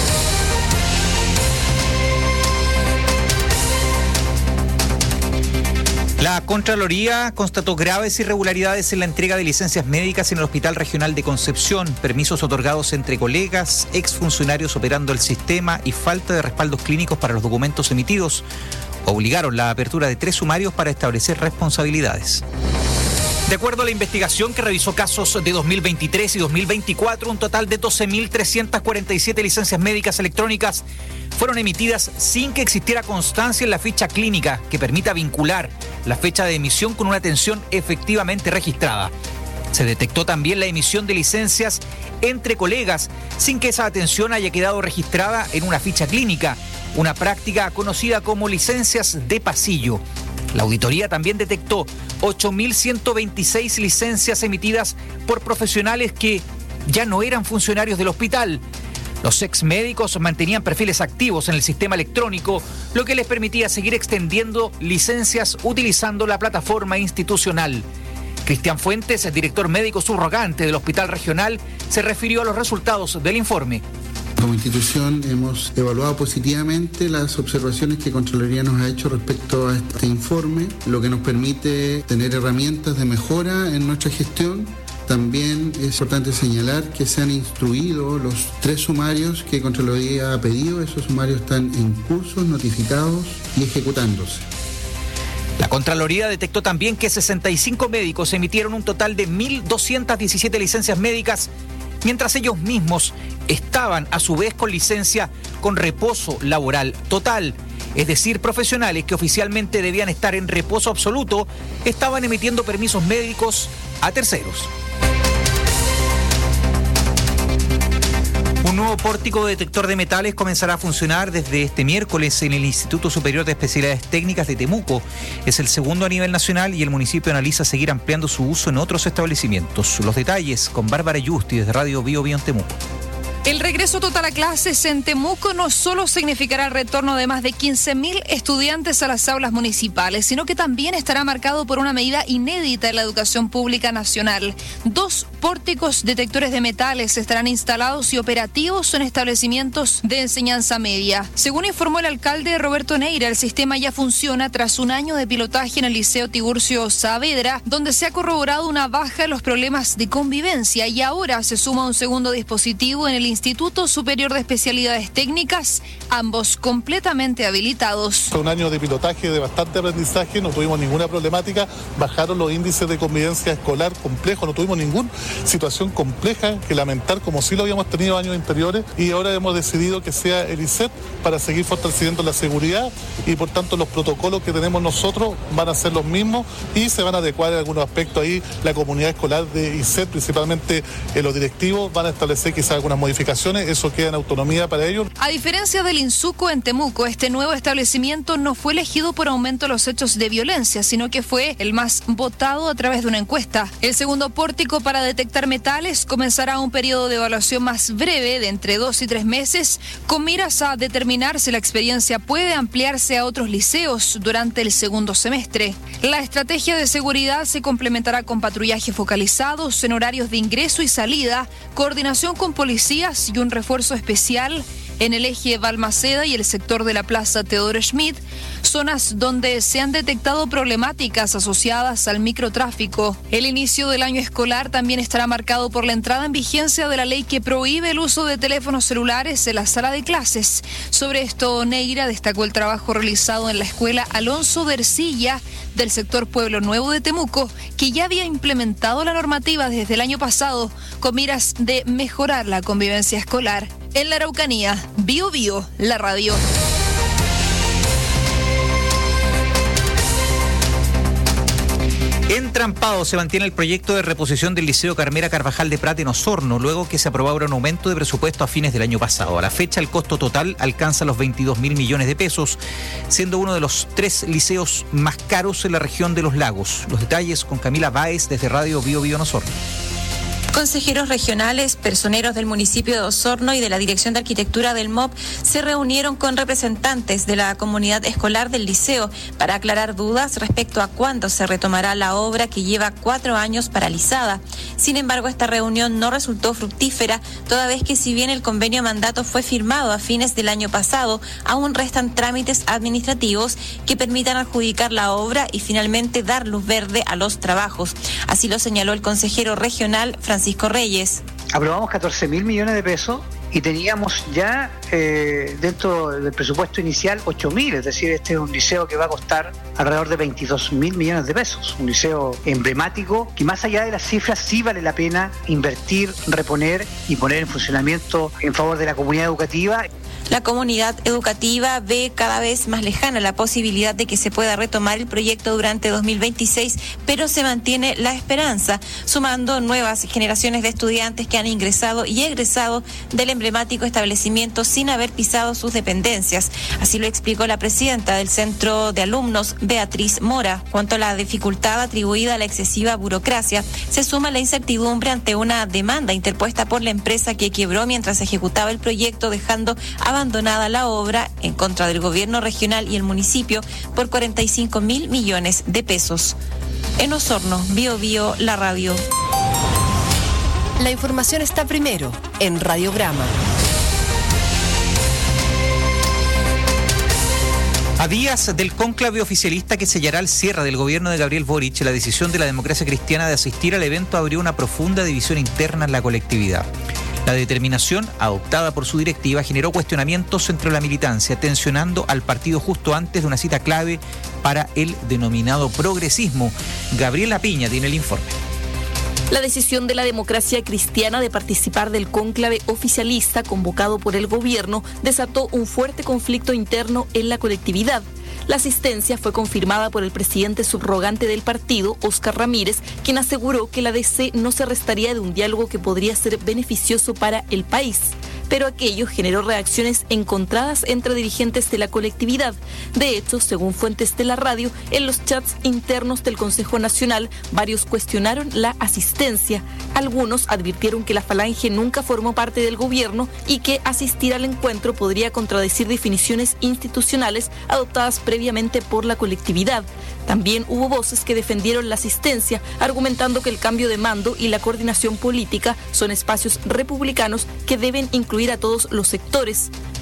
La Contraloría constató graves irregularidades en la entrega de licencias médicas en el Hospital Regional de Concepción, permisos otorgados entre colegas, exfuncionarios operando el sistema y falta de respaldos clínicos para los documentos emitidos. Obligaron la apertura de 3 sumarios para establecer responsabilidades. De acuerdo a la investigación que revisó casos de 2023 y 2024, un total de 12.347 licencias médicas electrónicas fueron emitidas sin que existiera constancia en la ficha clínica que permita vincular la fecha de emisión con una atención efectivamente registrada. Se detectó también la emisión de licencias entre colegas sin que esa atención haya quedado registrada en una ficha clínica, una práctica conocida como licencias de pasillo. La auditoría también detectó 8.126 licencias emitidas por profesionales que ya no eran funcionarios del hospital. Los ex médicos mantenían perfiles activos en el sistema electrónico, lo que les permitía seguir extendiendo licencias utilizando la plataforma institucional. Cristian Fuentes, el director médico subrogante del Hospital Regional, se refirió a los resultados del informe. Como institución hemos evaluado positivamente las observaciones que Contraloría nos ha hecho respecto a este informe, lo que nos permite tener herramientas de mejora en nuestra gestión. También es importante señalar que se han instruido los 3 sumarios que Contraloría ha pedido. Esos sumarios están en curso, notificados y ejecutándose. La Contraloría detectó también que 65 médicos emitieron un total de 1.217 licencias médicas, mientras ellos mismos estaban a su vez con licencia con reposo laboral total. Es decir, profesionales que oficialmente debían estar en reposo absoluto estaban emitiendo permisos médicos a terceros. Un nuevo pórtico detector de metales comenzará a funcionar desde este miércoles en el Instituto Superior de Especialidades Técnicas de Temuco. Es el segundo a nivel nacional y el municipio analiza seguir ampliando su uso en otros establecimientos. Los detalles con Bárbara Yusti desde Radio Bio Bio en Temuco. El regreso total a clases en Temuco no solo significará el retorno de más de 15.000 estudiantes a las aulas municipales, sino que también estará marcado por una medida inédita en la educación pública nacional. 2 pórticos detectores de metales estarán instalados y operativos en establecimientos de enseñanza media. Según informó el alcalde Roberto Neira, el sistema ya funciona tras un año de pilotaje en el Liceo Tiburcio Saavedra, donde se ha corroborado una baja en los problemas de convivencia, y ahora se suma un segundo dispositivo en el Instituto Superior de Especialidades Técnicas, ambos completamente habilitados. Fue un año de pilotaje, de bastante aprendizaje, no tuvimos ninguna problemática, bajaron los índices de convivencia escolar complejos, no tuvimos ninguna situación compleja que lamentar como sí lo habíamos tenido años anteriores, y ahora hemos decidido que sea el ISET para seguir fortaleciendo la seguridad, y por tanto los protocolos que tenemos nosotros van a ser los mismos y se van a adecuar en algunos aspectos ahí. La comunidad escolar de ISET, principalmente los directivos, van a establecer quizás algunas modificaciones, eso queda en autonomía para ellos. A diferencia del INSUCO en Temuco, este nuevo establecimiento no fue elegido por aumento de los hechos de violencia, sino que fue el más votado a través de una encuesta. El segundo pórtico para detectar metales comenzará un periodo de evaluación más breve de entre 2 y 3 meses, con miras a determinar si la experiencia puede ampliarse a otros liceos durante el segundo semestre. La estrategia de seguridad se complementará con patrullaje focalizados en horarios de ingreso y salida, coordinación con policías y un refuerzo especial en el eje Balmaceda y el sector de la Plaza Teodoro Schmidt, zonas donde se han detectado problemáticas asociadas al microtráfico. El inicio del año escolar también estará marcado por la entrada en vigencia de la ley que prohíbe el uso de teléfonos celulares en la sala de clases. Sobre esto, Neira destacó el trabajo realizado en la escuela Alonso de Ercilla del sector Pueblo Nuevo de Temuco, que ya había implementado la normativa desde el año pasado con miras de mejorar la convivencia escolar. En la Araucanía, Bio Bio, la radio. Entrampado se mantiene el proyecto de reposición del Liceo Carmela Carvajal de Prat en Osorno, luego que se aprobara un aumento de presupuesto a fines del año pasado. A la fecha, el costo total alcanza los 22.000 millones de pesos, siendo uno de los 3 liceos más caros en la región de Los Lagos. Los detalles con Camila Báez desde Radio Bio Bio en Osorno. Consejeros regionales, personeros del municipio de Osorno y de la Dirección de Arquitectura del MOP se reunieron con representantes de la comunidad escolar del liceo para aclarar dudas respecto a cuándo se retomará la obra que lleva 4 años paralizada. Sin embargo, esta reunión no resultó fructífera, toda vez que si bien el convenio mandato fue firmado a fines del año pasado, aún restan trámites administrativos que permitan adjudicar la obra y finalmente dar luz verde a los trabajos. Así lo señaló el consejero regional Francisco Reyes. Aprobamos 14.000 millones de pesos y teníamos ya dentro del presupuesto inicial 8.000, es decir, este es un liceo que va a costar alrededor de 22.000 millones de pesos, un liceo emblemático que más allá de las cifras sí vale la pena invertir, reponer y poner en funcionamiento en favor de la comunidad educativa. La comunidad educativa ve cada vez más lejana la posibilidad de que se pueda retomar el proyecto durante 2026, pero se mantiene la esperanza, sumando nuevas generaciones de estudiantes que han ingresado y egresado del emblemático establecimiento sin haber pisado sus dependencias. Así lo explicó la presidenta del Centro de Alumnos, Beatriz Mora. Cuanto a la dificultad atribuida a la excesiva burocracia, se suma la incertidumbre ante una demanda interpuesta por la empresa que quebró mientras ejecutaba el proyecto, dejando abandonada la obra en contra del gobierno regional y el municipio por 45.000 millones de pesos. En Osorno, Bio Bio, la radio. La información está primero en Radiograma. A días del cónclave oficialista que sellará el cierre del gobierno de Gabriel Boric, la decisión de la democracia cristiana de asistir al evento abrió una profunda división interna en la colectividad. La determinación adoptada por su directiva generó cuestionamientos entre la militancia, tensionando al partido justo antes de una cita clave para el denominado progresismo. Gabriela Piña tiene el informe. La decisión de la democracia cristiana de participar del cónclave oficialista convocado por el gobierno desató un fuerte conflicto interno en la colectividad. La asistencia fue confirmada por el presidente subrogante del partido, Óscar Ramírez, quien aseguró que la DC no se restaría de un diálogo que podría ser beneficioso para el país. Pero aquello generó reacciones encontradas entre dirigentes de la colectividad. De hecho, según fuentes de la radio, en los chats internos del Consejo Nacional, varios cuestionaron la asistencia. Algunos advirtieron que la Falange nunca formó parte del gobierno y que asistir al encuentro podría contradecir definiciones institucionales adoptadas previamente por la colectividad. También hubo voces que defendieron la asistencia, argumentando que el cambio de mando y la coordinación política son espacios republicanos que deben incluir a todos los sectores.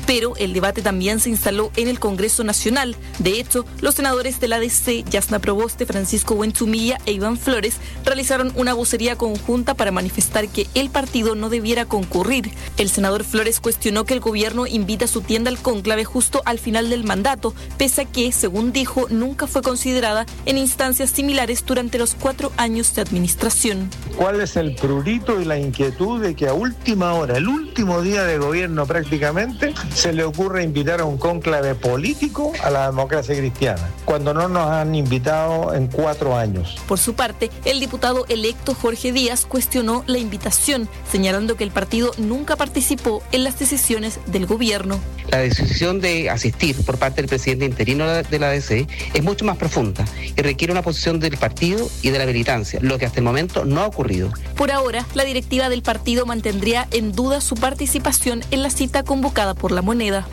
Pero el debate también se instaló en el Congreso Nacional. De hecho, los senadores de la ADC, Yasna Proboste, Francisco Buenchumilla e Iván Flores, realizaron una vocería conjunta para manifestar que el partido no debiera concurrir. El senador Flores cuestionó que el gobierno invita a su tienda al cónclave justo al final del mandato, pese a que, según dijo, nunca fue considerada en instancias similares durante los 4 años de administración. ¿Cuál es el prurito y la inquietud de que a última hora, el último día de gobierno prácticamente, se le ocurre invitar a un cónclave político a la democracia cristiana, cuando no nos han invitado en 4 años? Por su parte, el diputado electo Jorge Díaz cuestionó la invitación, señalando que el partido nunca participó en las decisiones del gobierno. La decisión de asistir por parte del presidente interino de la ADC es mucho más profunda y requiere una posición del partido y de la militancia, lo que hasta el momento no ha ocurrido. Por ahora, la directiva del partido mantendría en duda su participación en la cita convocada por La Moneda.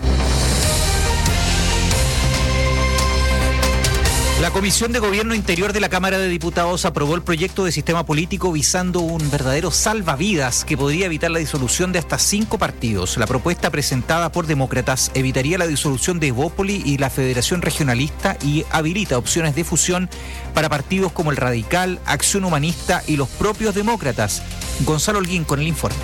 La Comisión de Gobierno Interior de la Cámara de Diputados aprobó el proyecto de sistema político visando un verdadero salvavidas que podría evitar la disolución de hasta 5 partidos. La propuesta presentada por Demócratas evitaría la disolución de Evópoli y la Federación Regionalista y habilita opciones de fusión para partidos como el Radical, Acción Humanista y los propios demócratas. Gonzalo Holguín con el informe.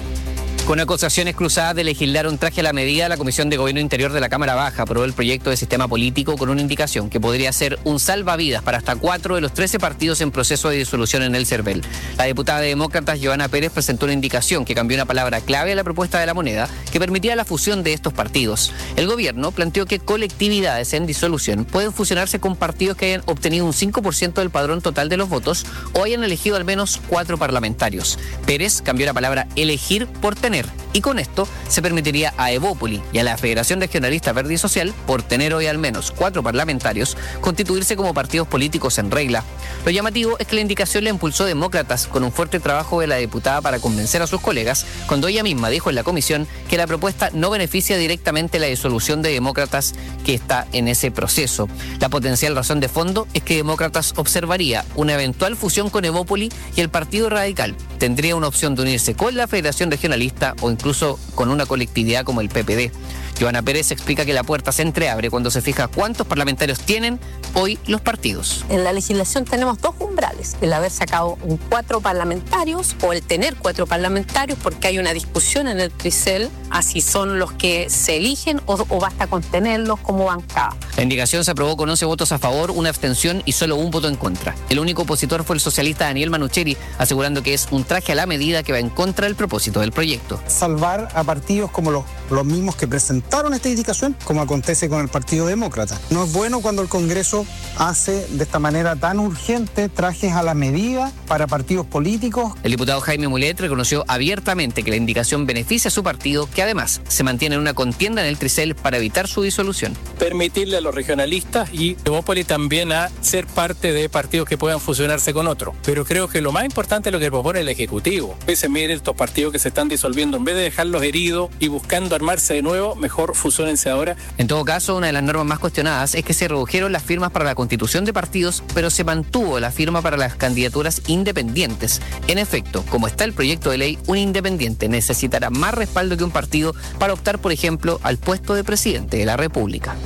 Con acusaciones cruzadas de legislar un traje a la medida, la Comisión de Gobierno Interior de la Cámara Baja aprobó el proyecto de sistema político con una indicación que podría ser un salvavidas para hasta 4 de los 13 partidos en proceso de disolución en el CERVEL. La diputada de Demócratas, Joana Pérez, presentó una indicación que cambió una palabra clave a la propuesta de La Moneda que permitía la fusión de estos partidos. El gobierno planteó que colectividades en disolución pueden fusionarse con partidos que hayan obtenido un 5% del padrón total de los votos o hayan elegido al menos 4 parlamentarios. Pérez cambió la palabra elegir por tener, y con esto se permitiría a Evópoli y a la Federación Regionalista Verde y Social, por tener hoy al menos 4 parlamentarios, constituirse como partidos políticos en regla. Lo llamativo es que la indicación la impulsó Demócratas con un fuerte trabajo de la diputada para convencer a sus colegas, cuando ella misma dijo en la comisión que la propuesta no beneficia directamente la disolución de Demócratas que está en ese proceso. La potencial razón de fondo es que Demócratas observaría una eventual fusión con Evópoli y el Partido Radical tendría una opción de unirse con la Federación Regionalista o incluso con una colectividad como el PPD. Joana Pérez explica que la puerta se entreabre cuando se fija cuántos parlamentarios tienen hoy los partidos. En la legislación tenemos 2 umbrales, el haber sacado 4 parlamentarios o el tener 4 parlamentarios, porque hay una discusión en el Tricel, así son los que se eligen o basta con tenerlos como bancada. La indicación se aprobó con 11 votos a favor, 1 abstención y solo 1 voto en contra. El único opositor fue el socialista Daniel Manucheri, asegurando que es un traje a la medida que va en contra del propósito del proyecto. Salvar a partidos como los mismos que presentaron esta indicación, como acontece con el Partido Demócrata. No es bueno cuando el Congreso hace de esta manera tan urgente trajes a la medida para partidos políticos. El diputado Jaime Mulet reconoció abiertamente que la indicación beneficia a su partido, que además se mantiene en una contienda en el Tricel para evitar su disolución. Permitirle a los regionalistas y Evópoli también a ser parte de partidos que puedan fusionarse con otros. Pero creo que lo más importante es lo que propone el Ejecutivo. Veces miren estos partidos que se están disolviendo, en vez de dejarlos heridos y buscando armarse de nuevo, mejor fusionense ahora. En todo caso, una de las normas más cuestionadas es que se redujeron las firmas para la constitución de partidos, pero se mantuvo la firma para las candidaturas independientes. En efecto, como está el proyecto de ley, un independiente necesitará más respaldo que un partido para optar, por ejemplo, al puesto de presidente de la República.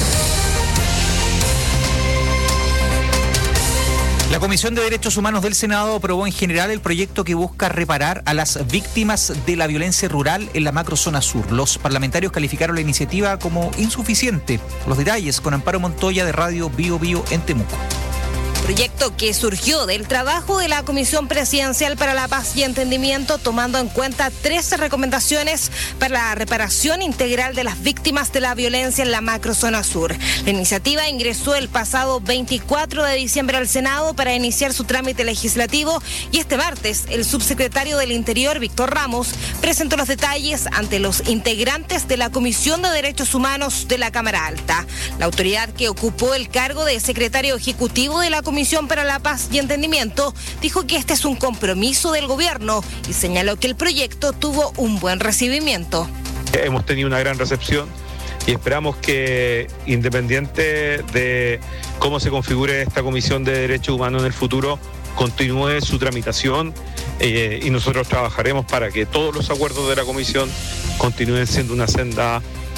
La Comisión de Derechos Humanos del Senado aprobó en general el proyecto que busca reparar a las víctimas de la violencia rural en la macrozona sur. Los parlamentarios calificaron la iniciativa como insuficiente. Los detalles con Amparo Montoya de Radio Bio Bio en Temuco. Proyecto que surgió del trabajo de la Comisión Presidencial para la Paz y Entendimiento, tomando en cuenta 13 recomendaciones para la reparación integral de las víctimas de la violencia en la macrozona sur. La iniciativa ingresó el pasado 24 de diciembre al Senado para iniciar su trámite legislativo y este martes el subsecretario del Interior, Víctor Ramos, presentó los detalles ante los integrantes de la Comisión de Derechos Humanos de la Cámara Alta. La autoridad que ocupó el cargo de secretario ejecutivo de la Comisión para la Paz y Entendimiento dijo que este es un compromiso del gobierno y señaló que el proyecto tuvo un buen recibimiento. Hemos tenido una gran recepción y esperamos que, independiente de cómo se configure esta Comisión de Derechos Humanos en el futuro, continúe su tramitación y nosotros trabajaremos para que todos los acuerdos de la Comisión continúen siendo una senda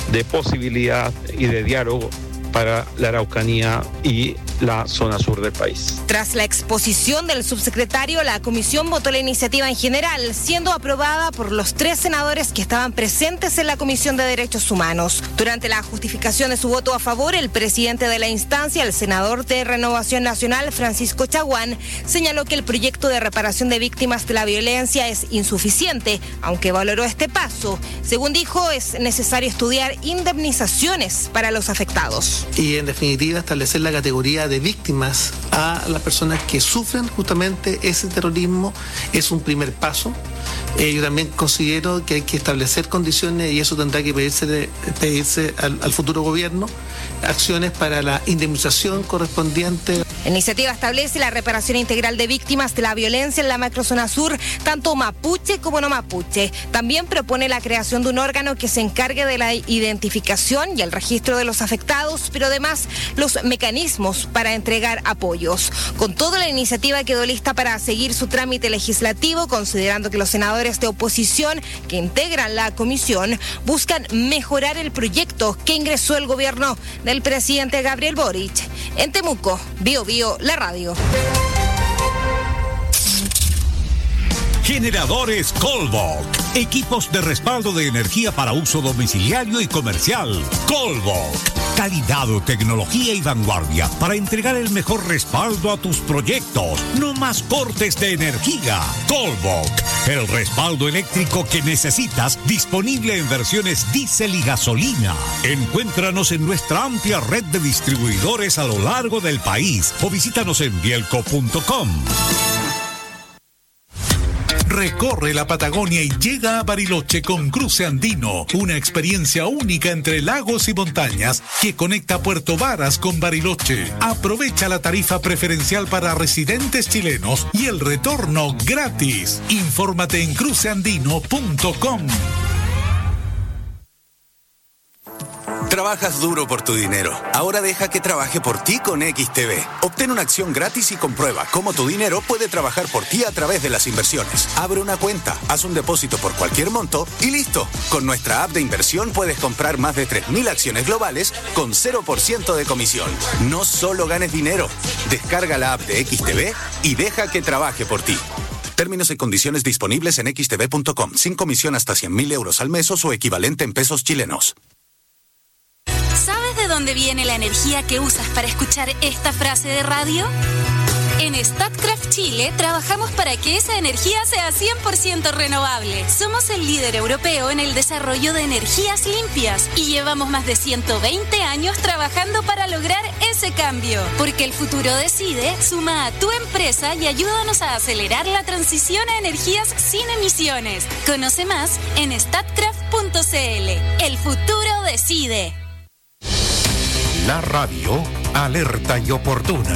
de posibilidad y de diálogo para la Araucanía y la zona sur del país. Tras la exposición del subsecretario, la comisión votó la iniciativa en general, siendo aprobada por los 3 senadores que estaban presentes en la Comisión de Derechos Humanos. Durante la justificación de su voto a favor, el presidente de la instancia, el senador de Renovación Nacional, Francisco Chaguán, señaló que el proyecto de reparación de víctimas de la violencia es insuficiente, aunque valoró este paso. Según dijo, es necesario estudiar indemnizaciones para los afectados. Y en definitiva establecer la categoría de víctimas a las personas que sufren justamente ese terrorismo es un primer paso. Yo también considero que hay que establecer condiciones y eso tendrá que pedirse al futuro gobierno, acciones para la indemnización correspondiente. La iniciativa establece la reparación integral de víctimas de la violencia en la macrozona sur, tanto mapuche como no mapuche. También propone la creación de un órgano que se encargue de la identificación y el registro de los afectados, pero además los mecanismos para entregar apoyos. Con todo, la iniciativa quedó lista para seguir su trámite legislativo, considerando que los senadores de oposición que integran la comisión buscan mejorar el proyecto que ingresó el gobierno del presidente Gabriel Boric. En Temuco, Bio Bio, la radio. Generadores Colbok. Equipos de respaldo de energía para uso domiciliario y comercial. Colbok. Calidad, tecnología y vanguardia para entregar el mejor respaldo a tus proyectos. No más cortes de energía. Colbok. El respaldo eléctrico que necesitas, disponible en versiones diésel y gasolina. Encuéntranos en nuestra amplia red de distribuidores a lo largo del país o visítanos en bielco.com. Recorre la Patagonia y llega a Bariloche con Cruce Andino, una experiencia única entre lagos y montañas que conecta Puerto Varas con Bariloche. Aprovecha la tarifa preferencial para residentes chilenos y el retorno gratis. Infórmate en cruceandino.com. Trabajas duro por tu dinero. Ahora deja que trabaje por ti con XTB. Obtén una acción gratis y comprueba cómo tu dinero puede trabajar por ti a través de las inversiones. Abre una cuenta, haz un depósito por cualquier monto y listo. Con nuestra app de inversión puedes comprar más de 3.000 acciones globales con 0% de comisión. No solo ganes dinero. Descarga la app de XTB y deja que trabaje por ti. Términos y condiciones disponibles en xtb.com. Sin comisión hasta 100.000 euros al mes o su equivalente en pesos chilenos. ¿Sabes de dónde viene la energía que usas para escuchar esta frase de radio? En Statkraft Chile trabajamos para que esa energía sea 100% renovable. Somos el líder europeo en el desarrollo de energías limpias y llevamos más de 120 años trabajando para lograr ese cambio. Porque el futuro decide, suma a tu empresa y ayúdanos a acelerar la transición a energías sin emisiones. Conoce más en statkraft.cl. El futuro decide. La radio, alerta y oportuna.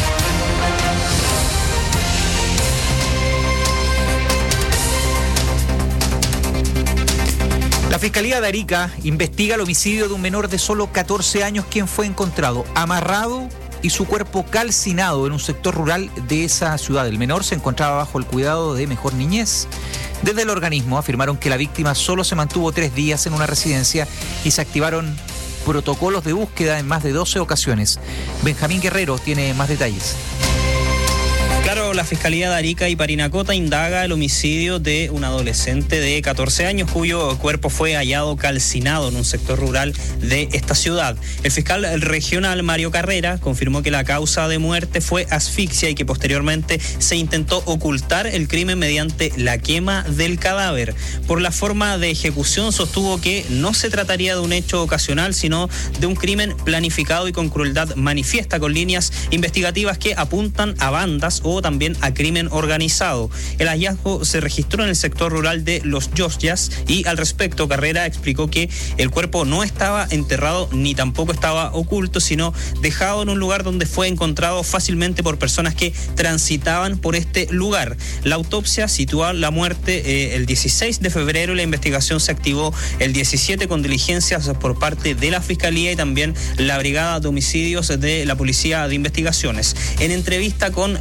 La Fiscalía de Arica investiga el homicidio de un menor de solo 14 años quien fue encontrado amarrado y su cuerpo calcinado en un sector rural de esa ciudad. El menor se encontraba bajo el cuidado de Mejor Niñez. Desde el organismo afirmaron que la víctima solo se mantuvo 3 días en una residencia y se activaron protocolos de búsqueda en más de 12 ocasiones. Benjamín Guerrero tiene más detalles. Claro, la Fiscalía de Arica y Parinacota indaga el homicidio de un adolescente de 14 años cuyo cuerpo fue hallado calcinado en un sector rural de esta ciudad. El fiscal regional Mario Carrera confirmó que la causa de muerte fue asfixia y que posteriormente se intentó ocultar el crimen mediante la quema del cadáver. Por la forma de ejecución sostuvo que no se trataría de un hecho ocasional, sino de un crimen planificado y con crueldad manifiesta, con líneas investigativas que apuntan a bandas o también a crimen organizado. El hallazgo se registró en el sector rural de Los Yosyas y al respecto Carrera explicó que el cuerpo no estaba enterrado ni tampoco estaba oculto, sino dejado en un lugar donde fue encontrado fácilmente por personas que transitaban por este lugar. La autopsia sitúa la muerte el 16 de febrero y la investigación se activó el 17 con diligencias por parte de la Fiscalía y también la Brigada de Homicidios de la Policía de Investigaciones. En entrevista con la radio,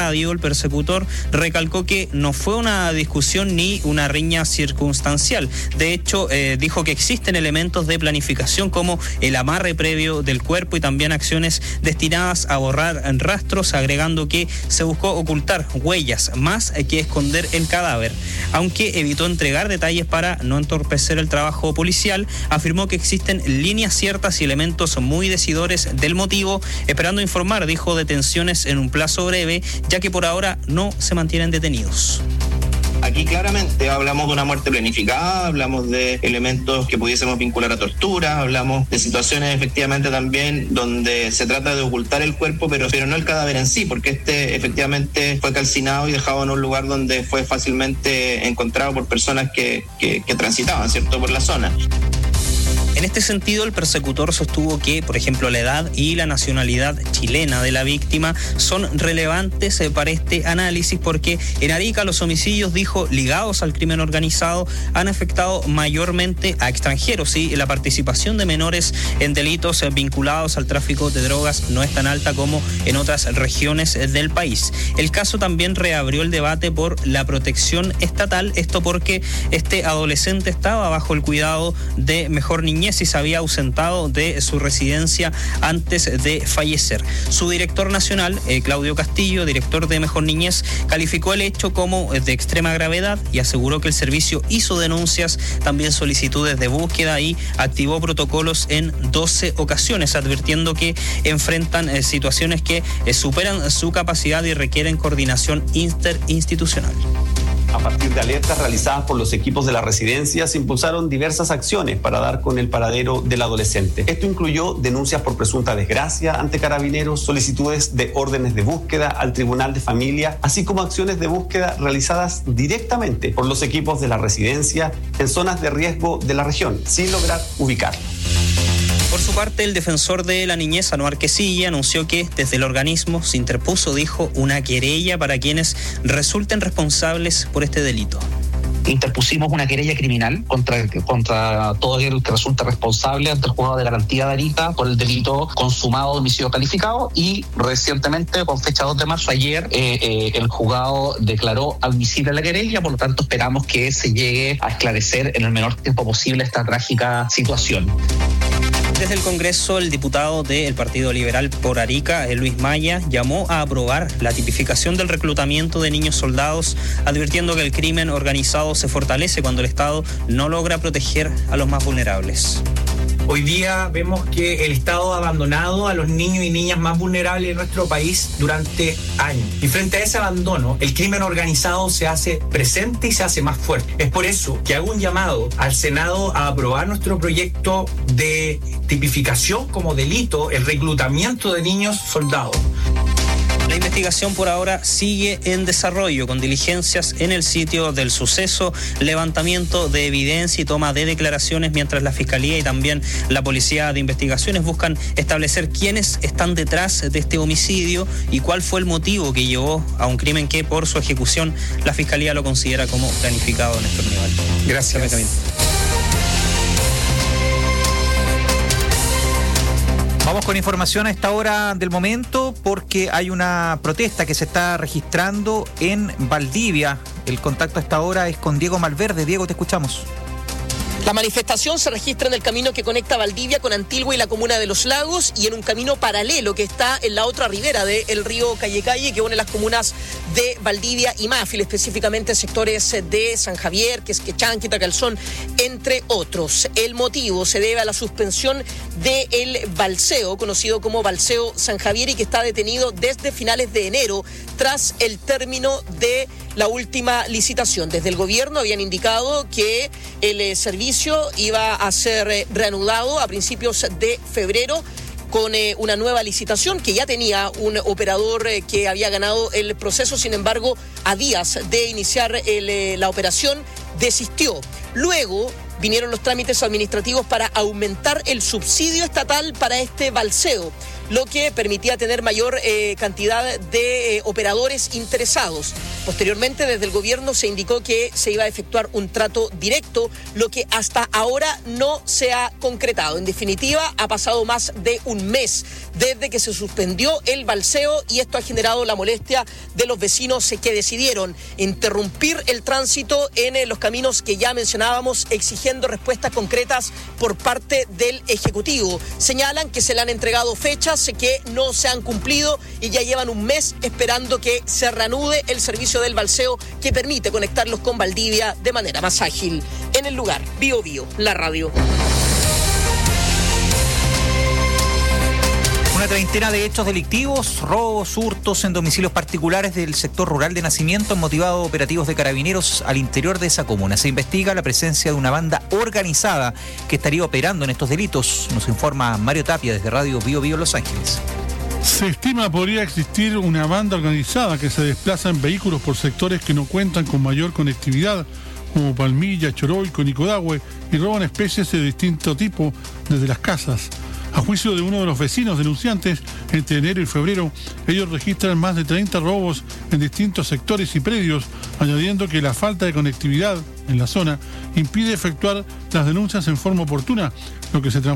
radio, el persecutor recalcó que no fue una discusión ni una riña circunstancial. De hecho, dijo que existen elementos de planificación como el amarre previo del cuerpo y también acciones destinadas a borrar rastros, agregando que se buscó ocultar huellas más que esconder el cadáver. Aunque evitó entregar detalles para no entorpecer el trabajo policial, afirmó que existen líneas ciertas y elementos muy decidores del motivo, esperando informar, dijo, detenciones en un plazo breve, ya que por ahora no se mantienen detenidos. Aquí claramente hablamos de una muerte planificada, hablamos de elementos que pudiésemos vincular a tortura, hablamos de situaciones efectivamente también donde se trata de ocultar el cuerpo, pero no el cadáver en sí, porque efectivamente fue calcinado y dejado en un lugar donde fue fácilmente encontrado por personas que transitaban, ¿cierto?, por la zona. En este sentido, el persecutor sostuvo que, por ejemplo, la edad y la nacionalidad chilena de la víctima son relevantes para este análisis porque en Arica los homicidios, dijo, ligados al crimen organizado han afectado mayormente a extranjeros y la participación de menores en delitos vinculados al tráfico de drogas no es tan alta como en otras regiones del país. El caso también reabrió el debate por la protección estatal, esto porque este adolescente estaba bajo el cuidado de Mejor Niñez y se había ausentado de su residencia antes de fallecer. Su director nacional, Claudio Castillo, director de Mejor Niñez, calificó el hecho como de extrema gravedad y aseguró que el servicio hizo denuncias, también solicitudes de búsqueda y activó protocolos en 12 ocasiones, advirtiendo que enfrentan situaciones que superan su capacidad y requieren coordinación interinstitucional. A partir de alertas realizadas por los equipos de la residencia, se impulsaron diversas acciones para dar con el paradero del adolescente. Esto incluyó denuncias por presunta desgracia ante carabineros, solicitudes de órdenes de búsqueda al Tribunal de Familia, así como acciones de búsqueda realizadas directamente por los equipos de la residencia en zonas de riesgo de la región, sin lograr ubicarlo. Por su parte, el defensor de la niñez, Anuar Quesilla, anunció que desde el organismo se interpuso, dijo, una querella para quienes resulten responsables por este delito. Interpusimos una querella criminal contra todo aquel que resulte responsable ante el juzgado de garantía de Arica por el delito consumado de homicidio calificado y recientemente, con fecha 2 de marzo, ayer, el juzgado declaró admisible la querella, por lo tanto esperamos que se llegue a esclarecer en el menor tiempo posible esta trágica situación. Desde el Congreso, el diputado del Partido Liberal por Arica, Luis Maya, llamó a aprobar la tipificación del reclutamiento de niños soldados, advirtiendo que el crimen organizado se fortalece cuando el Estado no logra proteger a los más vulnerables. Hoy día vemos que el Estado ha abandonado a los niños y niñas más vulnerables de nuestro país durante años. Y frente a ese abandono, el crimen organizado se hace presente y se hace más fuerte. Es por eso que hago un llamado al Senado a aprobar nuestro proyecto de tipificación como delito el reclutamiento de niños soldados. La investigación por ahora sigue en desarrollo, con diligencias en el sitio del suceso, levantamiento de evidencia y toma de declaraciones, mientras la Fiscalía y también la Policía de Investigaciones buscan establecer quiénes están detrás de este homicidio y cuál fue el motivo que llevó a un crimen que por su ejecución la Fiscalía lo considera como planificado, Néstor Nival. Gracias. Vamos con información a esta hora del momento porque hay una protesta que se está registrando en Valdivia. El contacto a esta hora es con Diego Malverde. Diego, te escuchamos. La manifestación se registra en el camino que conecta Valdivia con Antilgua y la comuna de Los Lagos y en un camino paralelo que está en la otra ribera del río Calle que une las comunas de Valdivia y Máfil, específicamente sectores de San Javier, Quesquechán, Quitacalzón, entre otros. El motivo se debe a la suspensión del balseo, conocido como Balseo San Javier, y que está detenido desde finales de enero tras el término de la última licitación. Desde el gobierno habían indicado que el servicio iba a ser reanudado a principios de febrero con una nueva licitación que ya tenía un operador que había ganado el proceso. Sin embargo, a días de iniciar la operación, desistió. Luego vinieron los trámites administrativos para aumentar el subsidio estatal para este balseo, lo que permitía tener mayor cantidad de operadores interesados. Posteriormente, desde el gobierno se indicó que se iba a efectuar un trato directo, lo que hasta ahora no se ha concretado. En definitiva, ha pasado más de un mes desde que se suspendió el balseo y esto ha generado la molestia de los vecinos que decidieron interrumpir el tránsito en los caminos que ya mencionábamos, exigiendo respuestas concretas por parte del Ejecutivo. Señalan que se le han entregado fechas que no se han cumplido y ya llevan un mes esperando que se reanude el servicio del balseo que permite conectarlos con Valdivia de manera más ágil. En el lugar, Bio Bio, la radio. Una treintena de hechos delictivos, robos, hurtos en domicilios particulares del sector rural de Nacimiento han motivado operativos de carabineros al interior de esa comuna. Se investiga la presencia de una banda organizada que estaría operando en estos delitos. Nos informa Mario Tapia desde Radio Bio Bio Los Ángeles. Se estima podría existir una banda organizada que se desplaza en vehículos por sectores que no cuentan con mayor conectividad, como Palmilla, Choroico, Nicodahue, y roban especies de distinto tipo desde las casas. A juicio de uno de los vecinos denunciantes, entre enero y febrero, ellos registran más de 30 robos en distintos sectores y predios, añadiendo que la falta de conectividad en la zona impide efectuar las denuncias en forma oportuna, lo que se